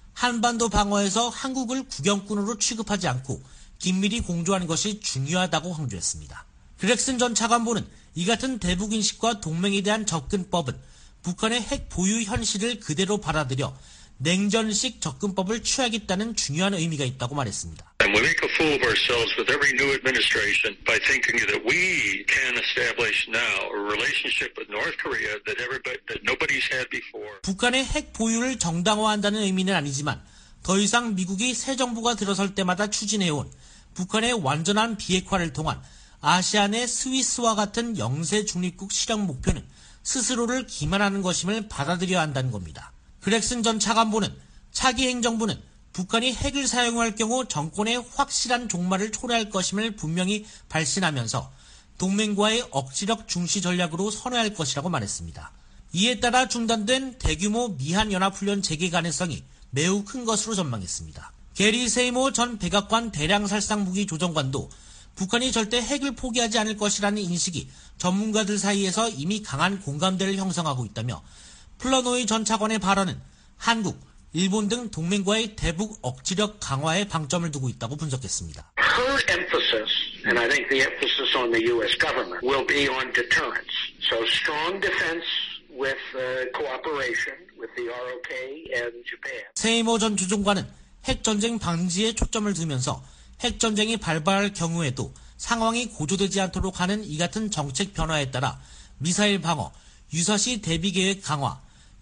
한반도 방어에서 한국을 국영군으로 취급하지 않고 긴밀히 공조하는 것이 중요하다고 강조했습니다. 그렉슨 전 차관보는 이 같은 대북 인식과 동맹에 대한 접근법은 북한의 핵 보유 현실을 그대로 받아들여 냉전식 접근법을 취하겠다는 중요한 의미가 있다고 말했습니다. And we make a fool of ourselves with every new administration by thinking that we can establish now a relationship with North Korea that nobody's had before. 북한의 핵 보유를 정당화한다는 의미는 아니지만 더 이상 미국이 새 정부가 들어설 때마다 추진해온 북한의 완전한 비핵화를 통한 아시안의 스위스와 같은 영세 중립국 실현 목표는 스스로를 기만하는 것임을 받아들여야 한다는 겁니다. 그렉슨 전 차관보는 차기 행정부는 북한이 핵을 사용할 경우 정권의 확실한 종말을 초래할 것임을 분명히 발신하면서 동맹과의 억지력 중시 전략으로 선회할 것이라고 말했습니다. 이에 따라 중단된 대규모 미한연합훈련 재개 가능성이 매우 큰 것으로 전망했습니다. 게리 세이모 전 백악관 대량살상무기 조정관도 북한이 절대 핵을 포기하지 않을 것이라는 인식이 전문가들 사이에서 이미 강한 공감대를 형성하고 있다며 플러노이 전 차관의 발언은 한국, 일본 등 동맹과의 대북 억지력 강화에 방점을 두고 있다고 분석했습니다. Her emphasis, and I think the emphasis on the U.S. government, will be on deterrence. So strong defense with cooperation with the ROK and Japan. 세이모 전 주종관은 핵전쟁 방지에 초점을 두면서 핵전쟁이 발발할 경우에도 상황이 고조되지 않도록 하는 이 같은 정책 변화에 따라 미사일 방어, 유사시 대비계획 강화,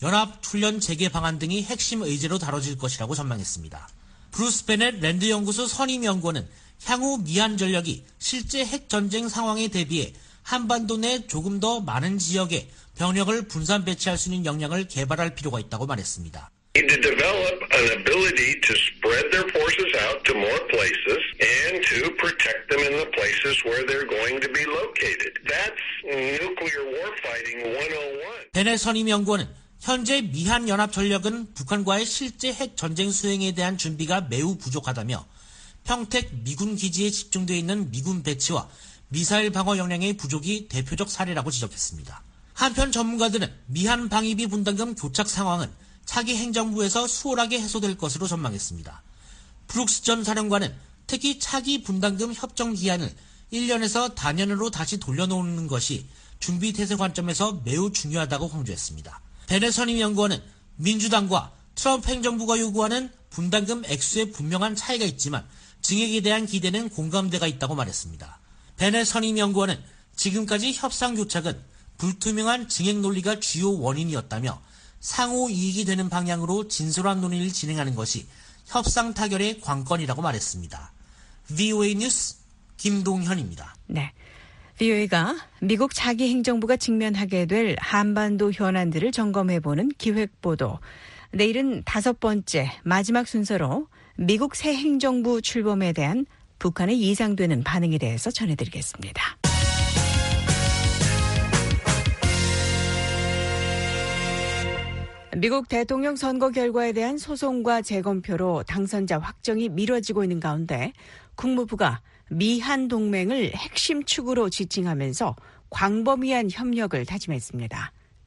연합훈련 재개 방안 등이 핵심 의제로 다뤄질 것이라고 전망했습니다. 브루스 베넷 랜드 연구소 선임연구원은 향후 미한 전력이 실제 핵 전쟁 상황에 대비해 한반도 내 조금 더 많은 지역에 병력을 분산 배치할 수 있는 역량을 개발할 필요가 있다고 말했습니다. To develop an ability to spread their forces out to more places and to protect them in the places where they're going to be located. That's nuclear warfighting 101. 베네 선임 연구원은 현재 미한 연합 전력은 북한과의 실제 핵 전쟁 수행에 대한 준비가 매우 부족하다며 평택 미군 기지에 집중되어 있는 미군 배치와 미사일 방어 역량의 부족이 대표적 사례라고 지적했습니다. 한편 전문가들은 미한 방위비 분담금 교착 상황은 차기 행정부에서 수월하게 해소될 것으로 전망했습니다. 브룩스 전 사령관은 특히 차기 분담금 협정 기한을 1년에서 단년으로 다시 돌려놓는 것이 준비 태세 관점에서 매우 중요하다고 강조했습니다. 베네 선임 연구원은 민주당과 트럼프 행정부가 요구하는 분담금 액수에 분명한 차이가 있지만 증액에 대한 기대는 공감대가 있다고 말했습니다. 베네 선임 연구원은 지금까지 협상 교착은 불투명한 증액 논리가 주요 원인이었다며 상호 이익이 되는 방향으로 진솔한 논의를 진행하는 것이 협상 타결의 관건이라고 말했습니다. VOA 뉴스 김동현입니다. 네, VOA가 미국 차기 행정부가 직면하게 될 한반도 현안들을 점검해보는 기획보도. 내일은 5번째 마지막 순서로 미국 새 행정부 출범에 대한 북한의 예상되는 반응에 대해서 전해드리겠습니다. 미국 대통령 선거 결과에 대한 소송과 재검표로 당선자 확정이 미뤄지고 있는 가운데 국무부가 미한 동맹을 핵심 축으로 지칭하면서 광범위한 협력을 다짐했습니다.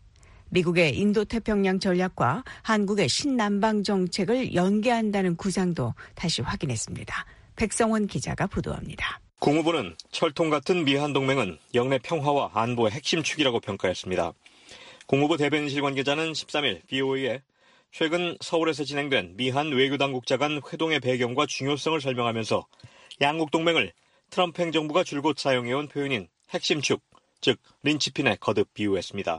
미국의 인도태평양 전략과 한국의 신남방 정책을 연계한다는 구상도 다시 확인했습니다. 백성원 기자가 보도합니다. 국무부는 철통 같은 미한 동맹은 영내 평화와 안보의 핵심 축이라고 평가했습니다. 국무부 대변인실 관계자는 13일 VOA에 최근 서울에서 진행된 미한 외교당국자 간 회동의 배경과 중요성을 설명하면서 양국 동맹을 트럼프 행정부가 줄곧 사용해온 표현인 핵심 축, 즉 린치핀에 거듭 비유했습니다.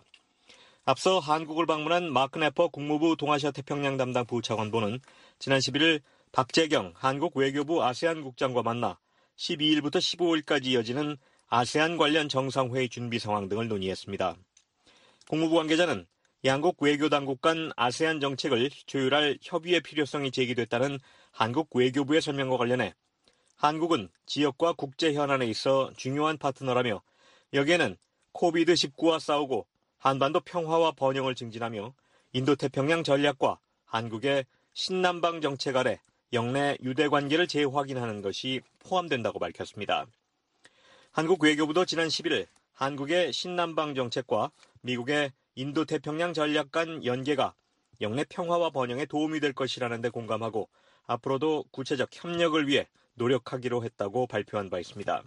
앞서 한국을 방문한 마크 네퍼 국무부 동아시아 태평양 담당 부차관보는 지난 11일 박재경 한국 외교부 아세안 국장과 만나 12일부터 15일까지 이어지는 아세안 관련 정상회의 준비 상황 등을 논의했습니다. 국무부 관계자는 양국 외교당국 간 아세안 정책을 조율할 협의의 필요성이 제기됐다는 한국 외교부의 설명과 관련해 한국은 지역과 국제 현안에 있어 중요한 파트너라며 여기에는 코비드-19와 싸우고 한반도 평화와 번영을 증진하며 인도태평양 전략과 한국의 신남방 정책 아래 영내 유대관계를 재확인하는 것이 포함된다고 밝혔습니다. 한국 외교부도 지난 11일 한국의 신남방 정책과 미국의 인도태평양 전략 간 연계가 영내 평화와 번영에 도움이 될 것이라는 데 공감하고 앞으로도 구체적 협력을 위해 노력하기로 했다고 발표한 바 있습니다.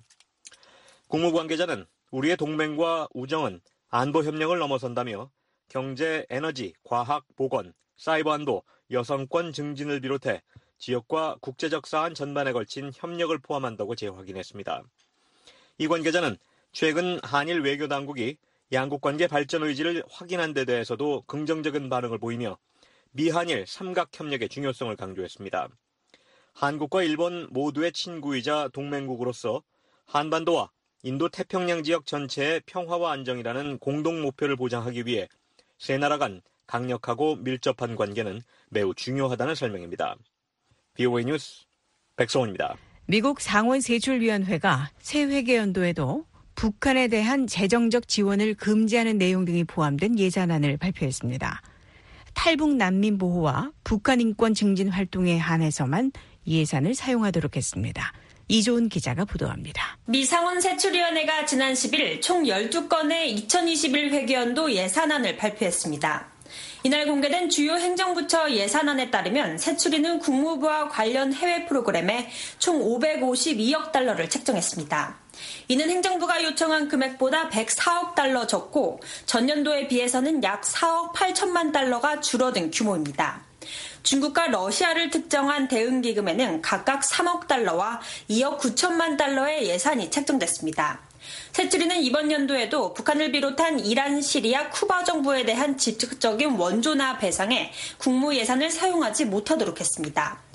국무부 관계자는 우리의 동맹과 우정은 안보 협력을 넘어선다며 경제, 에너지, 과학, 보건, 사이버 안보, 여성권 증진을 비롯해 지역과 국제적 사안 전반에 걸친 협력을 포함한다고 재확인했습니다. 이 관계자는 최근 한일 외교당국이 양국 관계 발전 의지를 확인한 데 대해서도 긍정적인 반응을 보이며 미한일 삼각협력의 중요성을 강조했습니다. 한국과 일본 모두의 친구이자 동맹국으로서 한반도와 인도태평양 지역 전체의 평화와 안정이라는 공동 목표를 보장하기 위해 세 나라 간 강력하고 밀접한 관계는 매우 중요하다는 설명입니다. VOA 뉴스 백성원입니다. 미국 상원세출위원회가 새 회계연도에도 북한에 대한 재정적 지원을 금지하는 내용 등이 포함된 예산안을 발표했습니다. 탈북 난민 보호와 북한 인권 증진 활동에 한해서만 예산을 사용하도록 했습니다. 이조은 기자가 보도합니다. 미 상원세출위원회가 지난 10일 총 12건의 2021 회계연도 예산안을 발표했습니다. 이날 공개된 주요 행정부처 예산안에 따르면 세출위는 국무부와 관련 해외 프로그램에 총 552억 달러를 책정했습니다. 이는 행정부가 요청한 금액보다 104억 달러 적고 전년도에 비해서는 약 4억 8천만 달러가 줄어든 규모입니다. 중국과 러시아를 특정한 대응기금에는 각각 3억 달러와 2억 9천만 달러의 예산이 책정됐습니다. 세출위는 이번 연도에도 북한을 비롯한 이란, 시리아, 쿠바 정부에 대한 직접적인 원조나 배상에 국무 예산을 사용하지 못하도록 했습니다.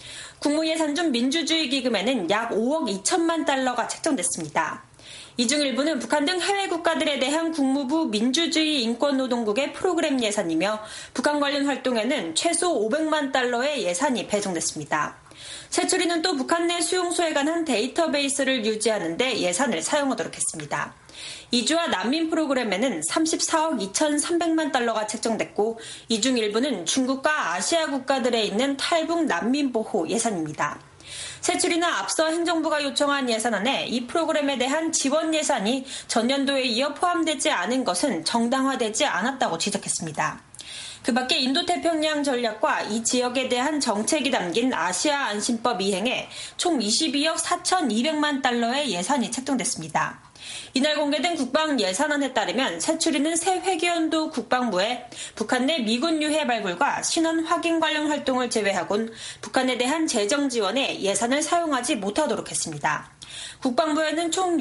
국무예산중 민주주의 기금에는 약 5억 2천만 달러가 책정됐습니다. 이 중 일부는 북한 등 해외 국가들에 대한 국무부 민주주의 인권노동국의 프로그램 예산이며 북한 관련 활동에는 최소 500만 달러의 예산이 배정됐습니다. 세추리는 또 북한 내 수용소에 관한 데이터베이스를 유지하는 데 예산을 사용하도록 했습니다. 이주와 난민 프로그램에는 34억 2,300만 달러가 책정됐고 이 중 일부는 중국과 아시아 국가들에 있는 탈북 난민 보호 예산입니다. 세추리는 앞서 행정부가 요청한 예산안에 이 프로그램에 대한 지원 예산이 전년도에 이어 포함되지 않은 것은 정당화되지 않았다고 지적했습니다. 그 밖에 인도태평양 전략과 이 지역에 대한 정책이 담긴 아시아 안심법 이행에 총 22억 4,200만 달러의 예산이 책정됐습니다. 이날 공개된 국방 예산안에 따르면 세추리는 새 회계연도 국방부에 북한 내 미군 유해 발굴과 신원 확인 관련 활동을 제외하곤 북한에 대한 재정 지원에 예산을 사용하지 못하도록 했습니다. 국방부에는 총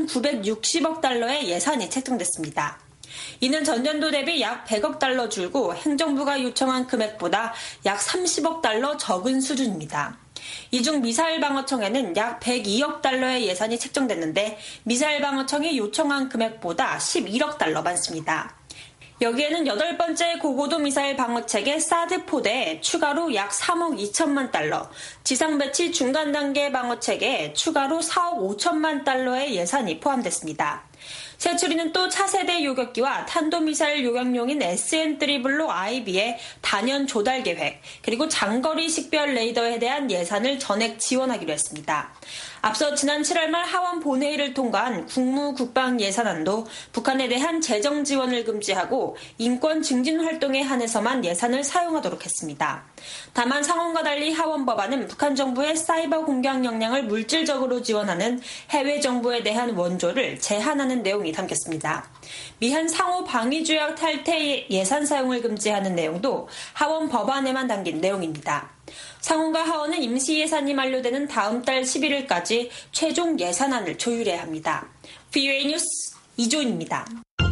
6,960억 달러의 예산이 책정됐습니다. 이는 전년도 대비 약 100억 달러 줄고 행정부가 요청한 금액보다 약 30억 달러 적은 수준입니다. 이 중 미사일 방어청에는 약 102억 달러의 예산이 책정됐는데 미사일 방어청이 요청한 금액보다 11억 달러 많습니다. 여기에는 8번째 고고도 미사일 방어체계 사드 포대에 추가로 약 3억 2천만 달러, 지상 배치 중간 단계 방어체계에 추가로 4억 5천만 달러의 예산이 포함됐습니다. 세추리는 또 차세대 요격기와 탄도미사일 요격용인 SN3블록 IB의 단연 조달 계획, 그리고 장거리 식별 레이더에 대한 예산을 전액 지원하기로 했습니다. 앞서 지난 7월 말 하원 본회의를 통과한 국무국방 예산안도 북한에 대한 재정 지원을 금지하고 인권 증진 활동에 한해서만 예산을 사용하도록 했습니다. 다만 상원과 달리 하원 법안은 북한 정부의 사이버 공격 역량을 물질적으로 지원하는 해외 정부에 대한 원조를 제한하는 내용이 담겼습니다. 미한 상호 방위조약 탈퇴 예산 사용을 금지하는 내용도 하원 법안에만 담긴 내용입니다. 상원과 하원은 임시 예산이 만료되는 다음 달 11일까지 최종 예산안을 조율해야 합니다. VOA 뉴스 이조은입니다.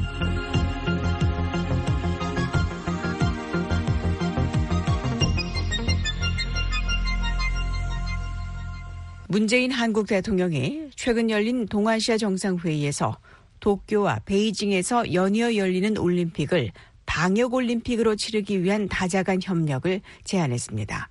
문재인 한국 대통령이 최근 열린 동아시아 정상회의에서 도쿄와 베이징에서 연이어 열리는 올림픽을 방역올림픽으로 치르기 위한 다자간 협력을 제안했습니다.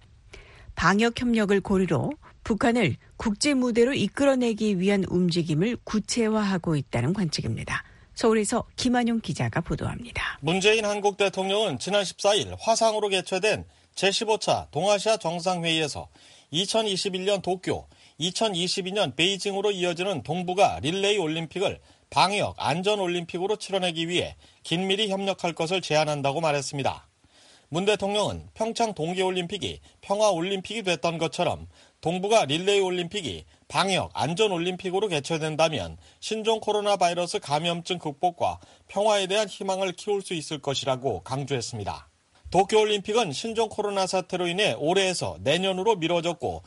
방역협력을 고리로 북한을 국제무대로 이끌어내기 위한 움직임을 구체화하고 있다는 관측입니다. 서울에서 김한용 기자가 보도합니다. 문재인 한국 대통령은 지난 14일 화상으로 개최된 제15차 동아시아 정상회의에서 2021년 도쿄, 2022년 베이징으로 이어지는 동북아 릴레이 올림픽을 방역 안전올림픽으로 치러내기 위해 긴밀히 협력할 것을 제안한다고 말했습니다. 문 대통령은 평창 동계올림픽이 평화올림픽이 됐던 것처럼 동북아 릴레이 올림픽이 방역 안전올림픽으로 개최된다면 신종 코로나 바이러스 감염증 극복과 평화에 대한 희망을 키울 수 있을 것이라고 강조했습니다. 도쿄올림픽은 신종 코로나 사태로 인해 올해에서 내년으로 미뤄졌고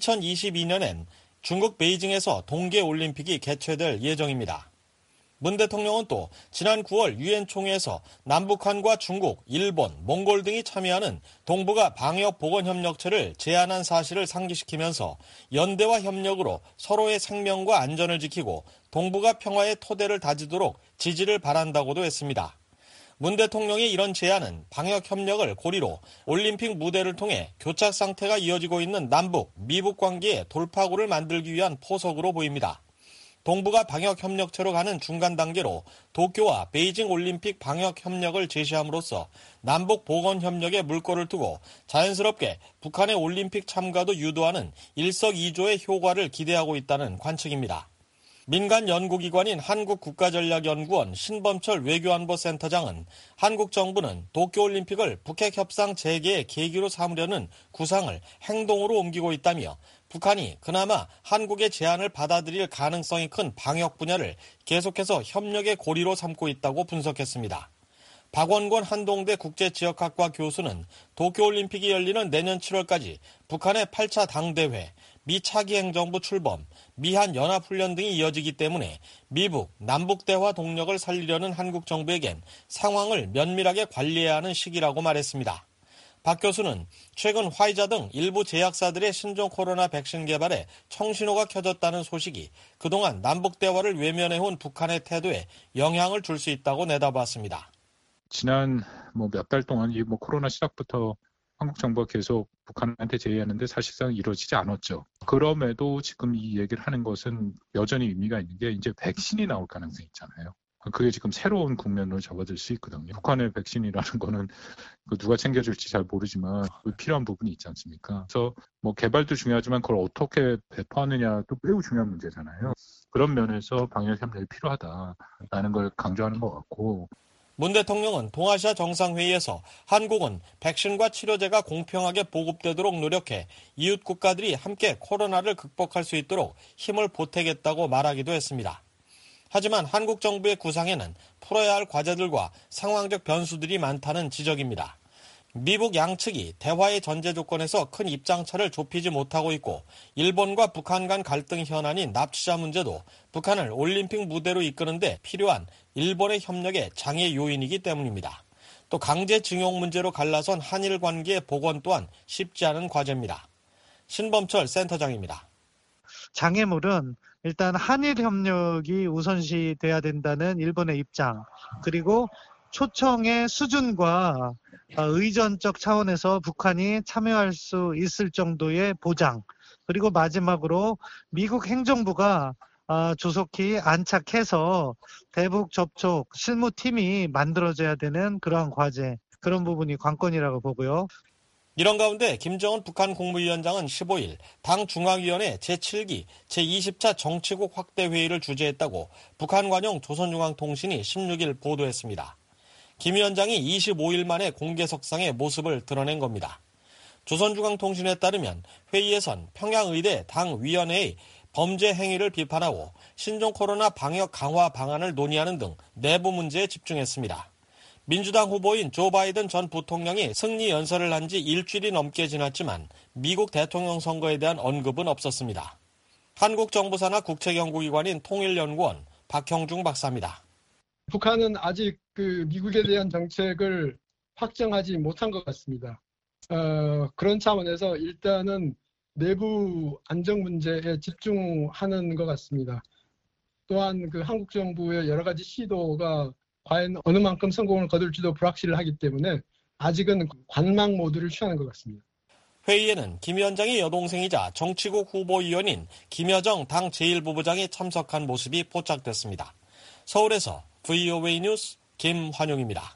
2022년엔 중국 베이징에서 동계올림픽이 개최될 예정입니다. 문 대통령은 또 지난 9월 유엔 총회에서 남북한과 중국, 일본, 몽골 등이 참여하는 동북아 방역보건협력체를 제안한 사실을 상기시키면서 연대와 협력으로 서로의 생명과 안전을 지키고 동북아 평화의 토대를 다지도록 지지를 바란다고도 했습니다. 문 대통령의 이런 제안은 방역협력을 고리로 올림픽 무대를 통해 교착 상태가 이어지고 있는 남북, 미북 관계의 돌파구를 만들기 위한 포석으로 보입니다. 동북아 방역협력체로 가는 중간 단계로 도쿄와 베이징 올림픽 방역협력을 제시함으로써 남북 보건협력에 물꼬를 두고 자연스럽게 북한의 올림픽 참가도 유도하는 일석이조의 효과를 기대하고 있다는 관측입니다. 민간 연구기관인 한국국가전략연구원 신범철 외교안보센터장은 한국 정부는 도쿄올림픽을 북핵협상 재개의 계기로 삼으려는 구상을 행동으로 옮기고 있다며 북한이 그나마 한국의 제안을 받아들일 가능성이 큰 방역 분야를 계속해서 협력의 고리로 삼고 있다고 분석했습니다. 박원권 한동대 국제지역학과 교수는 도쿄올림픽이 열리는 내년 7월까지 북한의 8차 당대회, 미 차기 행정부 출범, 미한 연합훈련 등이 이어지기 때문에 미북, 남북 대화 동력을 살리려는 한국 정부에겐 상황을 면밀하게 관리해야 하는 시기라고 말했습니다. 박 교수는 최근 화이자 등 일부 제약사들의 신종 코로나 백신 개발에 청신호가 켜졌다는 소식이 그동안 남북 대화를 외면해온 북한의 태도에 영향을 줄 수 있다고 내다봤습니다. 지난 몇 달 동안 이 코로나 시작부터 한국 정부가 계속 북한한테 제의하는데 사실상 이루어지지 않았죠. 그럼에도 지금 이 얘기를 하는 것은 여전히 의미가 있는 게 이제 백신이 나올 가능성이 있잖아요. 그게 지금 새로운 국면으로 접어들 수 있거든요. 북한의 백신이라는 거는 누가 챙겨줄지 잘 모르지만 필요한 부분이 있지 않습니까? 그래서 개발도 중요하지만 그걸 어떻게 배포하느냐도 매우 중요한 문제잖아요. 그런 면에서 방역 협력이 필요하다라는 걸 강조하는 것 같고. 문 대통령은 동아시아 정상회의에서 한국은 백신과 치료제가 공평하게 보급되도록 노력해 이웃 국가들이 함께 코로나를 극복할 수 있도록 힘을 보태겠다고 말하기도 했습니다. 하지만 한국 정부의 구상에는 풀어야 할 과제들과 상황적 변수들이 많다는 지적입니다. 미북 양측이 대화의 전제 조건에서 큰 입장차를 좁히지 못하고 있고 일본과 북한 간 갈등 현안인 납치자 문제도 북한을 올림픽 무대로 이끄는데 필요한 일본의 협력의 장애 요인이기 때문입니다. 또 강제징용 문제로 갈라선 한일 관계의 복원 또한 쉽지 않은 과제입니다. 신범철 센터장입니다. 장애물은 일단 한일 협력이 우선시 돼야 된다는 일본의 입장, 그리고 초청의 수준과 의전적 차원에서 북한이 참여할 수 있을 정도의 보장, 그리고 마지막으로 미국 행정부가 조속히 안착해서 대북 접촉 실무팀이 만들어져야 되는 그러한 과제, 그런 부분이 관건이라고 보고요. 이런 가운데 김정은 북한 국무위원장은 15일 당 중앙위원회 제7기 제20차 정치국 확대 회의를 주재했다고 북한 관영 조선중앙통신이 16일 보도했습니다. 김 위원장이 25일 만에 공개석상의 모습을 드러낸 겁니다. 조선중앙통신에 따르면 회의에선 평양의대 당위원회의 범죄 행위를 비판하고 신종 코로나 방역 강화 방안을 논의하는 등 내부 문제에 집중했습니다. 민주당 후보인 조 바이든 전 부통령이 승리 연설을 한 지 일주일이 넘게 지났지만 미국 대통령 선거에 대한 언급은 없었습니다. 한국 정부 산하 국책연구기관인 통일연구원 박형중 박사입니다. 북한은 아직 미국에 대한 정책을 확정하지 못한 것 같습니다. 그런 차원에서 일단은 내부 안정 문제에 집중하는 것 같습니다. 또한 한국 정부의 여러 가지 시도가 과연 어느 만큼 성공을 거둘지도 불확실하기 때문에 아직은 관망 모드를 취하는 것 같습니다. 회의에는 김 위원장의 여동생이자 정치국 후보위원인 김여정 당 제1부부장이 참석한 모습이 포착됐습니다. 서울에서 VOA 뉴스 김환용입니다.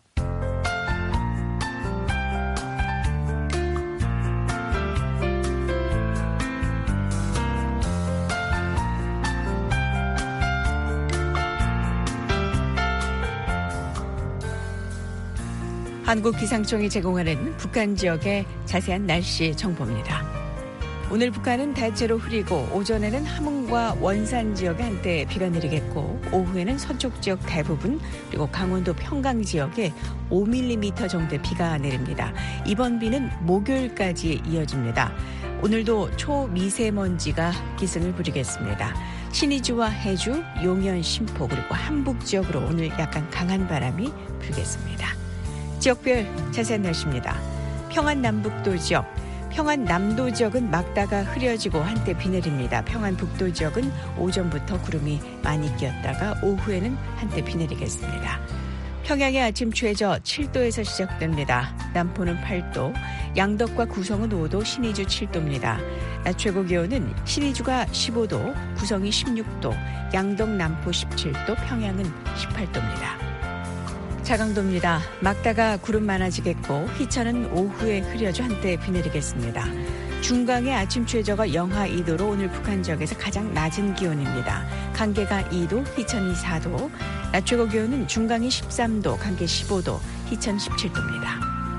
한국기상청이 제공하는 북한 지역의 자세한 날씨 정보입니다. 오늘 북한은 대체로 흐리고 오전에는 함흥과 원산 지역에 한때 비가 내리겠고 오후에는 서쪽 지역 대부분 그리고 강원도 평강 지역에 5mm 정도의 비가 내립니다. 이번 비는 목요일까지 이어집니다. 오늘도 초미세먼지가 기승을 부리겠습니다. 신의주와 해주, 용현, 신포 그리고 함북 지역으로 오늘 약간 강한 바람이 불겠습니다. 지역별 자세한 날씨입니다. 평안남북도 지역, 평안남도 지역은 막다가 흐려지고 한때 비 내립니다. 평안북도 지역은 오전부터 구름이 많이 끼었다가 오후에는 한때 비 내리겠습니다. 평양의 아침 최저 7도에서 시작됩니다. 남포는 8도, 양덕과 구성은 5도, 신의주 7도입니다. 낮 최고 기온은 신의주가 15도, 구성이 16도, 양덕 남포 17도, 평양은 18도입니다. 자강도입니다. 막다가 구름 많아지겠고 희천은 오후에 흐려져 한때 비 내리겠습니다. 중강의 아침 최저가 영하 2도로 오늘 북한 지역에서 가장 낮은 기온입니다. 강계가 2도, 희천이 4도, 낮 최고 기온은 중강이 13도, 강계 15도, 희천 17도입니다.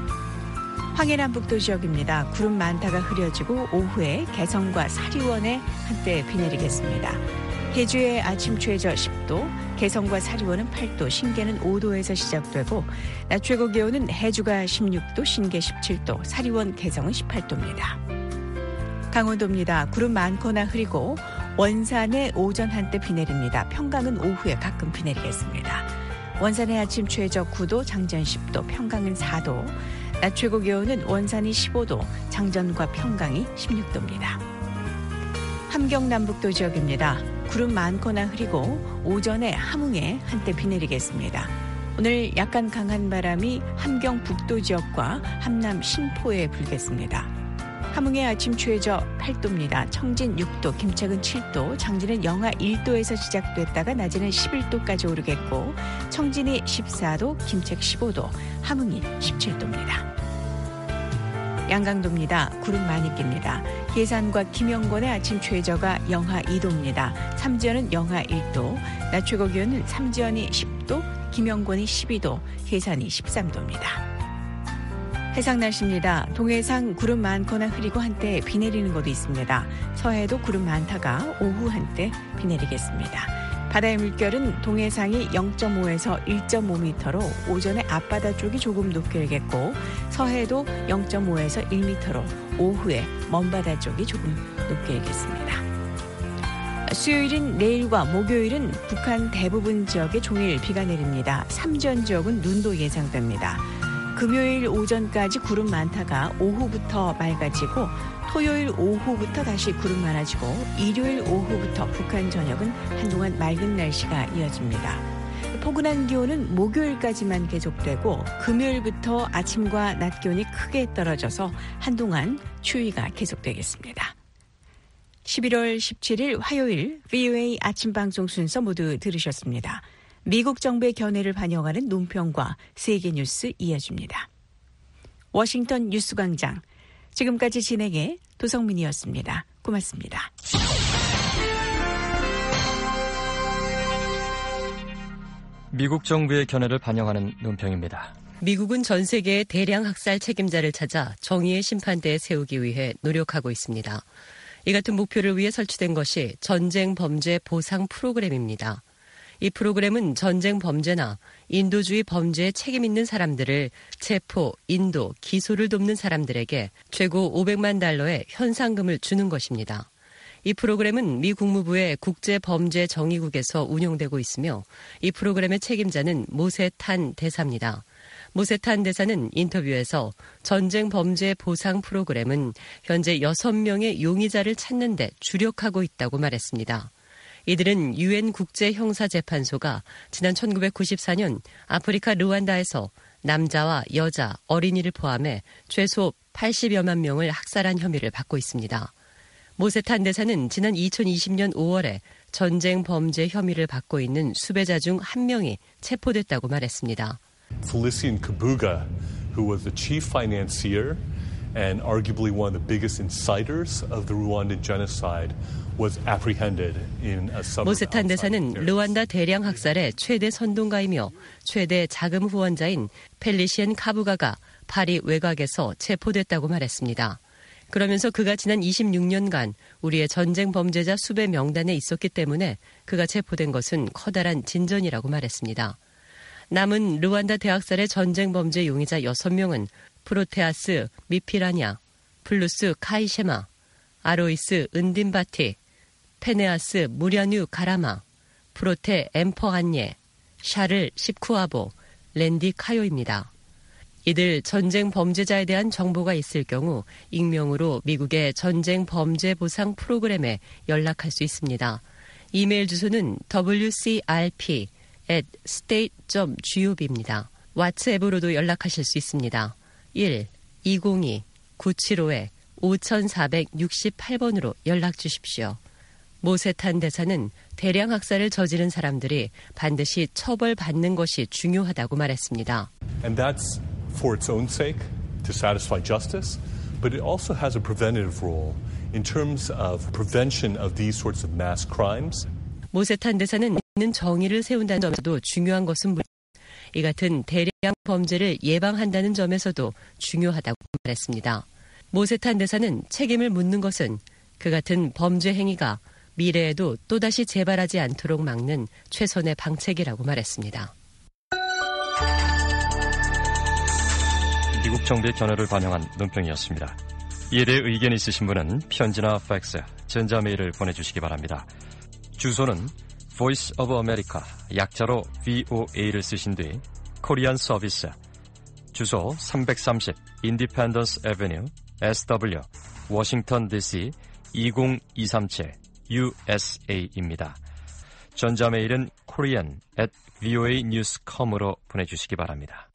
황해남북도 지역입니다. 구름 많다가 흐려지고 오후에 개성과 사리원에 한때 비 내리겠습니다. 해주의 아침 최저 10도, 개성과 사리원은 8도, 신계는 5도에서 시작되고 낮 최고 기온은 해주가 16도, 신계 17도, 사리원, 개성은 18도입니다. 강원도입니다. 구름 많거나 흐리고 원산에 오전 한때 비 내립니다. 평강은 오후에 가끔 비 내리겠습니다. 원산의 아침 최저 9도, 장전 10도, 평강은 4도, 낮 최고 기온은 원산이 15도, 장전과 평강이 16도입니다. 함경 남북도 지역입니다. 구름 많거나 흐리고 오전에 함흥에 한때 비 내리겠습니다. 오늘 약간 강한 바람이 함경 북도 지역과 함남 신포에 불겠습니다. 함흥의 아침 최저 8도입니다. 청진 6도, 김책은 7도, 장진은 영하 1도에서 시작됐다가 낮에는 11도까지 오르겠고 청진이 14도, 김책 15도, 함흥이 17도입니다. 양강도입니다. 구름 많이 낍니다. 계산과 김영권의 아침 최저가 영하 2도입니다. 삼지연은 영하 1도, 낮 최고 기온은 삼지연이 10도, 김영권이 12도, 계산이 13도입니다. 해상 날씨입니다. 동해상 구름 많거나 흐리고 한때 비 내리는 곳도 있습니다. 서해도 구름 많다가 오후 한때 비 내리겠습니다. 바다의 물결은 동해상이 0.5에서 1.5m로 오전에 앞바다 쪽이 조금 높게 일겠고 서해도 0.5에서 1m로 오후에 먼바다 쪽이 조금 높게 일겠습니다. 수요일인 내일과 목요일은 북한 대부분 지역에 종일 비가 내립니다. 삼전 지역은 눈도 예상됩니다. 금요일 오전까지 구름 많다가 오후부터 맑아지고 토요일 오후부터 다시 구름 많아지고 일요일 오후부터 북한 전역은 한동안 맑은 날씨가 이어집니다. 포근한 기온은 목요일까지만 계속되고 금요일부터 아침과 낮 기온이 크게 떨어져서 한동안 추위가 계속되겠습니다. 11월 17일 화요일 VOA 아침 방송 순서 모두 들으셨습니다. 미국 정부의 견해를 반영하는 논평과 세계 뉴스 이어집니다. 워싱턴 뉴스광장, 지금까지 진행의 도성민이었습니다. 고맙습니다. 미국 정부의 견해를 반영하는 논평입니다. 미국은 전 세계의 대량 학살 책임자를 찾아 정의의 심판대에 세우기 위해 노력하고 있습니다. 이 같은 목표를 위해 설치된 것이 전쟁 범죄 보상 프로그램입니다. 이 프로그램은 전쟁 범죄나 인도주의 범죄에 책임 있는 사람들을 체포, 인도, 기소를 돕는 사람들에게 최고 $500만 현상금을 주는 것입니다. 이 프로그램은 미 국무부의 국제범죄정의국에서 운영되고 있으며 이 프로그램의 책임자는 모세탄 대사입니다. 모세탄 대사는 인터뷰에서 전쟁 범죄 보상 프로그램은 현재 6명의 용의자를 찾는 데 주력하고 있다고 말했습니다. 이들은 유엔 국제형사재판소가 지난 1994년 아프리카 르완다에서 남자와 여자, 어린이를 포함해 최소 80여만 명을 학살한 혐의를 받고 있습니다. 모세탄 대사는 지난 2020년 5월에 전쟁 범죄 혐의를 받고 있는 수배자 중 한 명이 체포됐다고 말했습니다. Felician Kabuga, who was the chief financier and arguably one of the biggest inciters of the Rwandan genocide, was apprehended in a suburb. 모세탄 대사는 르완다 대량 학살의 최대 선동가이며 최대 자금 후원자인 펠리시엔 카부가가 파리 외곽에서 체포됐다고 말했습니다. 그러면서 그가 지난 26년간 우리의 전쟁 범죄자 수배 명단에 있었기 때문에 그가 체포된 것은 커다란 진전이라고 말했습니다. 남은 르완다 대학살의 전쟁 범죄 용의자 6명은 프로테아스 미피라냐, 플루스 카이셰마, 아로이스 은딘바티, 페네아스 무랴뉴 가라마, 프로테 엠퍼안예, 샤를 시쿠아보, 랜디 카요입니다. 이들 전쟁 범죄자에 대한 정보가 있을 경우 익명으로 미국의 전쟁 범죄 보상 프로그램에 연락할 수 있습니다. 이메일 주소는 wcrp@state.gov입니다. 왓츠앱으로도 연락하실 수 있습니다. 1-202-975-5468번으로 연락 주십시오. 모세탄 대사는 대량 학살을 저지른 사람들이 반드시 처벌받는 것이 중요하다고 말했습니다. And that's for its own sake, to satisfy justice, but it also has a preventative role in terms of prevention of these sorts of mass crimes. 모세탄 대사는 정의를 세운다는 점에서도 중요한 것은 물론 이 같은 대량 범죄를 예방한다는 점에서도 중요하다고 말했습니다. 모세탄 대사는 책임을 묻는 것은 그 같은 범죄 행위가 미래에도 또다시 재발하지 않도록 막는 최선의 방책이라고 말했습니다. 미국 정부의 견해를 반영한 논평이었습니다. 이에 대해 의견 있으신 분은 편지나 팩스, 전자메일을 보내주시기 바랍니다. 주소는 Voice of America, 약자로 VOA를 쓰신 뒤 코리안 서비스, 주소 330 인디펜던스 애베뉴 SW 워싱턴 DC 20237 USA입니다. 전자메일은 korean@voanews.com으로 보내주시기 바랍니다.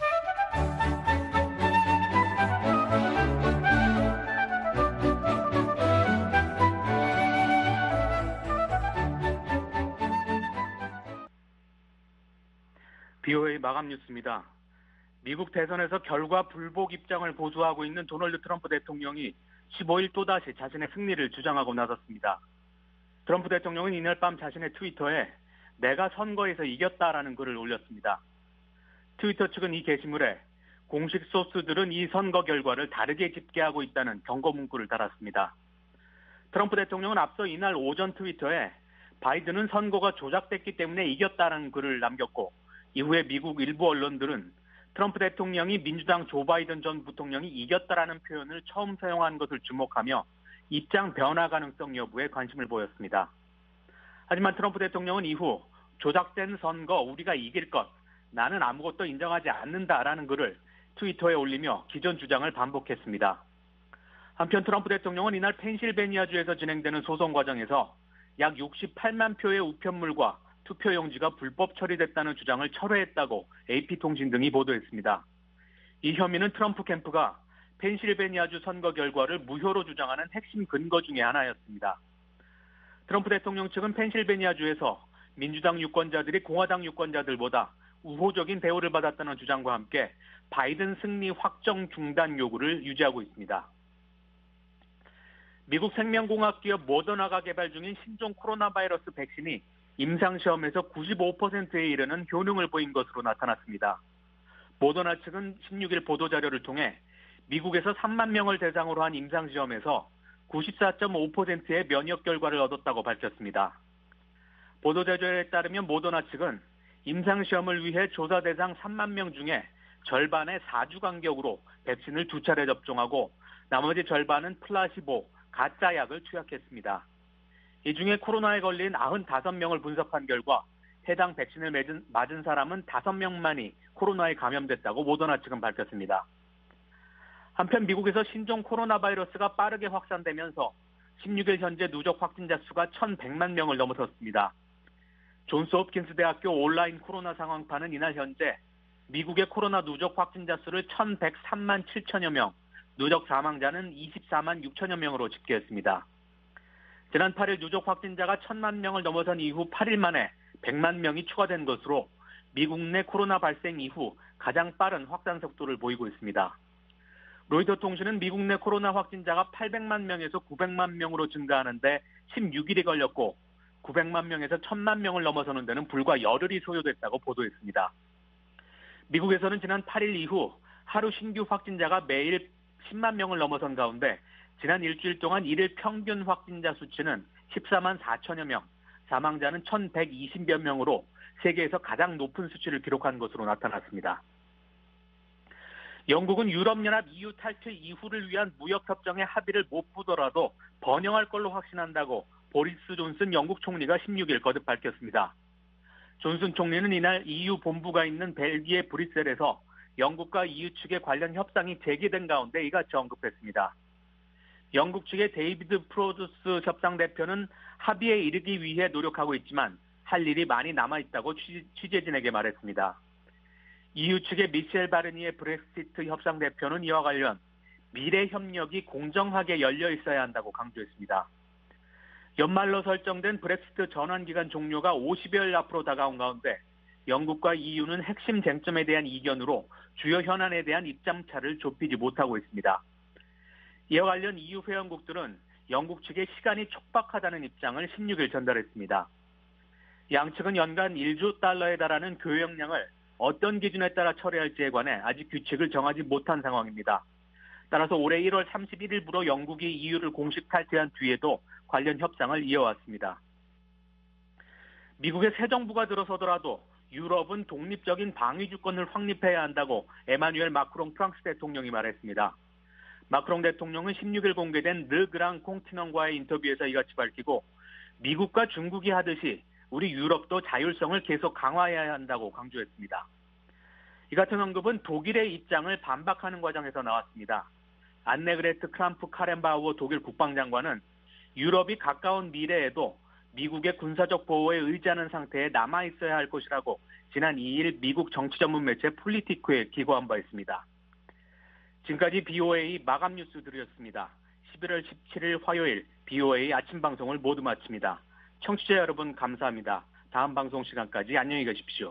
BOA 마감 뉴스입니다. 미국 대선에서 결과 불복 입장을 고수하고 있는 도널드 트럼프 대통령이 15일 또다시 자신의 승리를 주장하고 나섰습니다. 트럼프 대통령은 이날 밤 자신의 트위터에 내가 선거에서 이겼다라는 글을 올렸습니다. 트위터 측은 이 게시물에 공식 소스들은 이 선거 결과를 다르게 집계하고 있다는 경고 문구를 달았습니다. 트럼프 대통령은 앞서 이날 오전 트위터에 바이든은 선거가 조작됐기 때문에 이겼다는 글을 남겼고 이후에 미국 일부 언론들은 트럼프 대통령이 민주당 조 바이든 전 부통령이 이겼다라는 표현을 처음 사용한 것을 주목하며 입장 변화 가능성 여부에 관심을 보였습니다. 하지만 트럼프 대통령은 이후 조작된 선거 우리가 이길 것, 나는 아무것도 인정하지 않는다라는 글을 트위터에 올리며 기존 주장을 반복했습니다. 한편 트럼프 대통령은 이날 펜실베니아주에서 진행되는 소송 과정에서 약 68만 표의 우편물과 투표용지가 불법 처리됐다는 주장을 철회했다고 AP통신 등이 보도했습니다. 이 혐의는 트럼프 캠프가 펜실베니아주 선거 결과를 무효로 주장하는 핵심 근거 중에 하나였습니다. 트럼프 대통령 측은 펜실베니아주에서 민주당 유권자들이 공화당 유권자들보다 우호적인 대우를 받았다는 주장과 함께 바이든 승리 확정 중단 요구를 유지하고 있습니다. 미국 생명공학 기업 모더나가 개발 중인 신종 코로나 바이러스 백신이 임상시험에서 95%에 이르는 효능을 보인 것으로 나타났습니다. 모더나 측은 16일 보도자료를 통해 미국에서 3만 명을 대상으로 한 임상시험에서 94.5%의 면역 결과를 얻었다고 밝혔습니다. 보도자료에 따르면 모더나 측은 임상시험을 위해 조사 대상 3만 명 중에 절반의 4주 간격으로 백신을 2차례 접종하고 나머지 절반은 플라시보, 가짜약을 투약했습니다. 이 중에 코로나에 걸린 95명을 분석한 결과 해당 백신을 맞은 사람은 5명만이 코로나에 감염됐다고 모더나 측은 밝혔습니다. 한편 미국에서 신종 코로나 바이러스가 빠르게 확산되면서 16일 현재 누적 확진자 수가 1,100만 명을 넘어섰습니다. 존스홉킨스 대학교 온라인 코로나 상황판은 이날 현재 미국의 코로나 누적 확진자 수를 1,103만 7천여 명, 누적 사망자는 24만 6천여 명으로 집계했습니다. 지난 8일 누적 확진자가 1,000만 명을 넘어선 이후 8일 만에 100만 명이 추가된 것으로 미국 내 코로나 발생 이후 가장 빠른 확산 속도를 보이고 있습니다. 로이터 통신은 미국 내 코로나 확진자가 800만 명에서 900만 명으로 증가하는데 16일이 걸렸고 900만 명에서 1,000만 명을 넘어서는 데는 불과 열흘이 소요됐다고 보도했습니다. 미국에서는 지난 8일 이후 하루 신규 확진자가 매일 10만 명을 넘어선 가운데 지난 일주일 동안 일일 평균 확진자 수치는 14만 4천여 명, 사망자는 1,120여 명으로 세계에서 가장 높은 수치를 기록한 것으로 나타났습니다. 영국은 유럽연합 EU 탈퇴 이후를 위한 무역협정의 합의를 못 보더라도 번영할 걸로 확신한다고 보리스 존슨 영국 총리가 16일 거듭 밝혔습니다. 존슨 총리는 이날 EU 본부가 있는 벨기에 브뤼셀에서 영국과 EU 측의 관련 협상이 재개된 가운데 이같이 언급했습니다. 영국 측의 데이비드 프로두스 협상대표는 합의에 이르기 위해 노력하고 있지만 할 일이 많이 남아있다고 취재진에게 말했습니다. EU 측의 미셸 바르니에 브렉시트 협상대표는 이와 관련 미래 협력이 공정하게 열려 있어야 한다고 강조했습니다. 연말로 설정된 브렉시트 전환기간 종료가 50여일 앞으로 다가온 가운데 영국과 EU는 핵심 쟁점에 대한 이견으로 주요 현안에 대한 입장차를 좁히지 못하고 있습니다. 이와 관련 EU 회원국들은 영국 측의 시간이 촉박하다는 입장을 16일 전달했습니다. 양측은 연간 1조 달러에 달하는 교역량을 어떤 기준에 따라 처리할지에 관해 아직 규칙을 정하지 못한 상황입니다. 따라서 올해 1월 31일부로 영국이 EU를 공식 탈퇴한 뒤에도 관련 협상을 이어왔습니다. 미국의 새 정부가 들어서더라도 유럽은 독립적인 방위 주권을 확립해야 한다고 에마뉴엘 마크롱 프랑스 대통령이 말했습니다. 마크롱 대통령은 16일 공개된 르 그랑 콩티넌과의 인터뷰에서 이같이 밝히고 미국과 중국이 하듯이 우리 유럽도 자율성을 계속 강화해야 한다고 강조했습니다. 이 같은 언급은 독일의 입장을 반박하는 과정에서 나왔습니다. 안네그레트 크람프 카렌바우어 독일 국방장관은 유럽이 가까운 미래에도 미국의 군사적 보호에 의지하는 상태에 남아있어야 할 것이라고 지난 2일 미국 정치 전문 매체 폴리티코에 기고한 바 있습니다. 지금까지 BOA 마감 뉴스들이었습니다. 11월 17일 화요일 BOA 아침 방송을 모두 마칩니다. 청취자 여러분 감사합니다. 다음 방송 시간까지 안녕히 계십시오.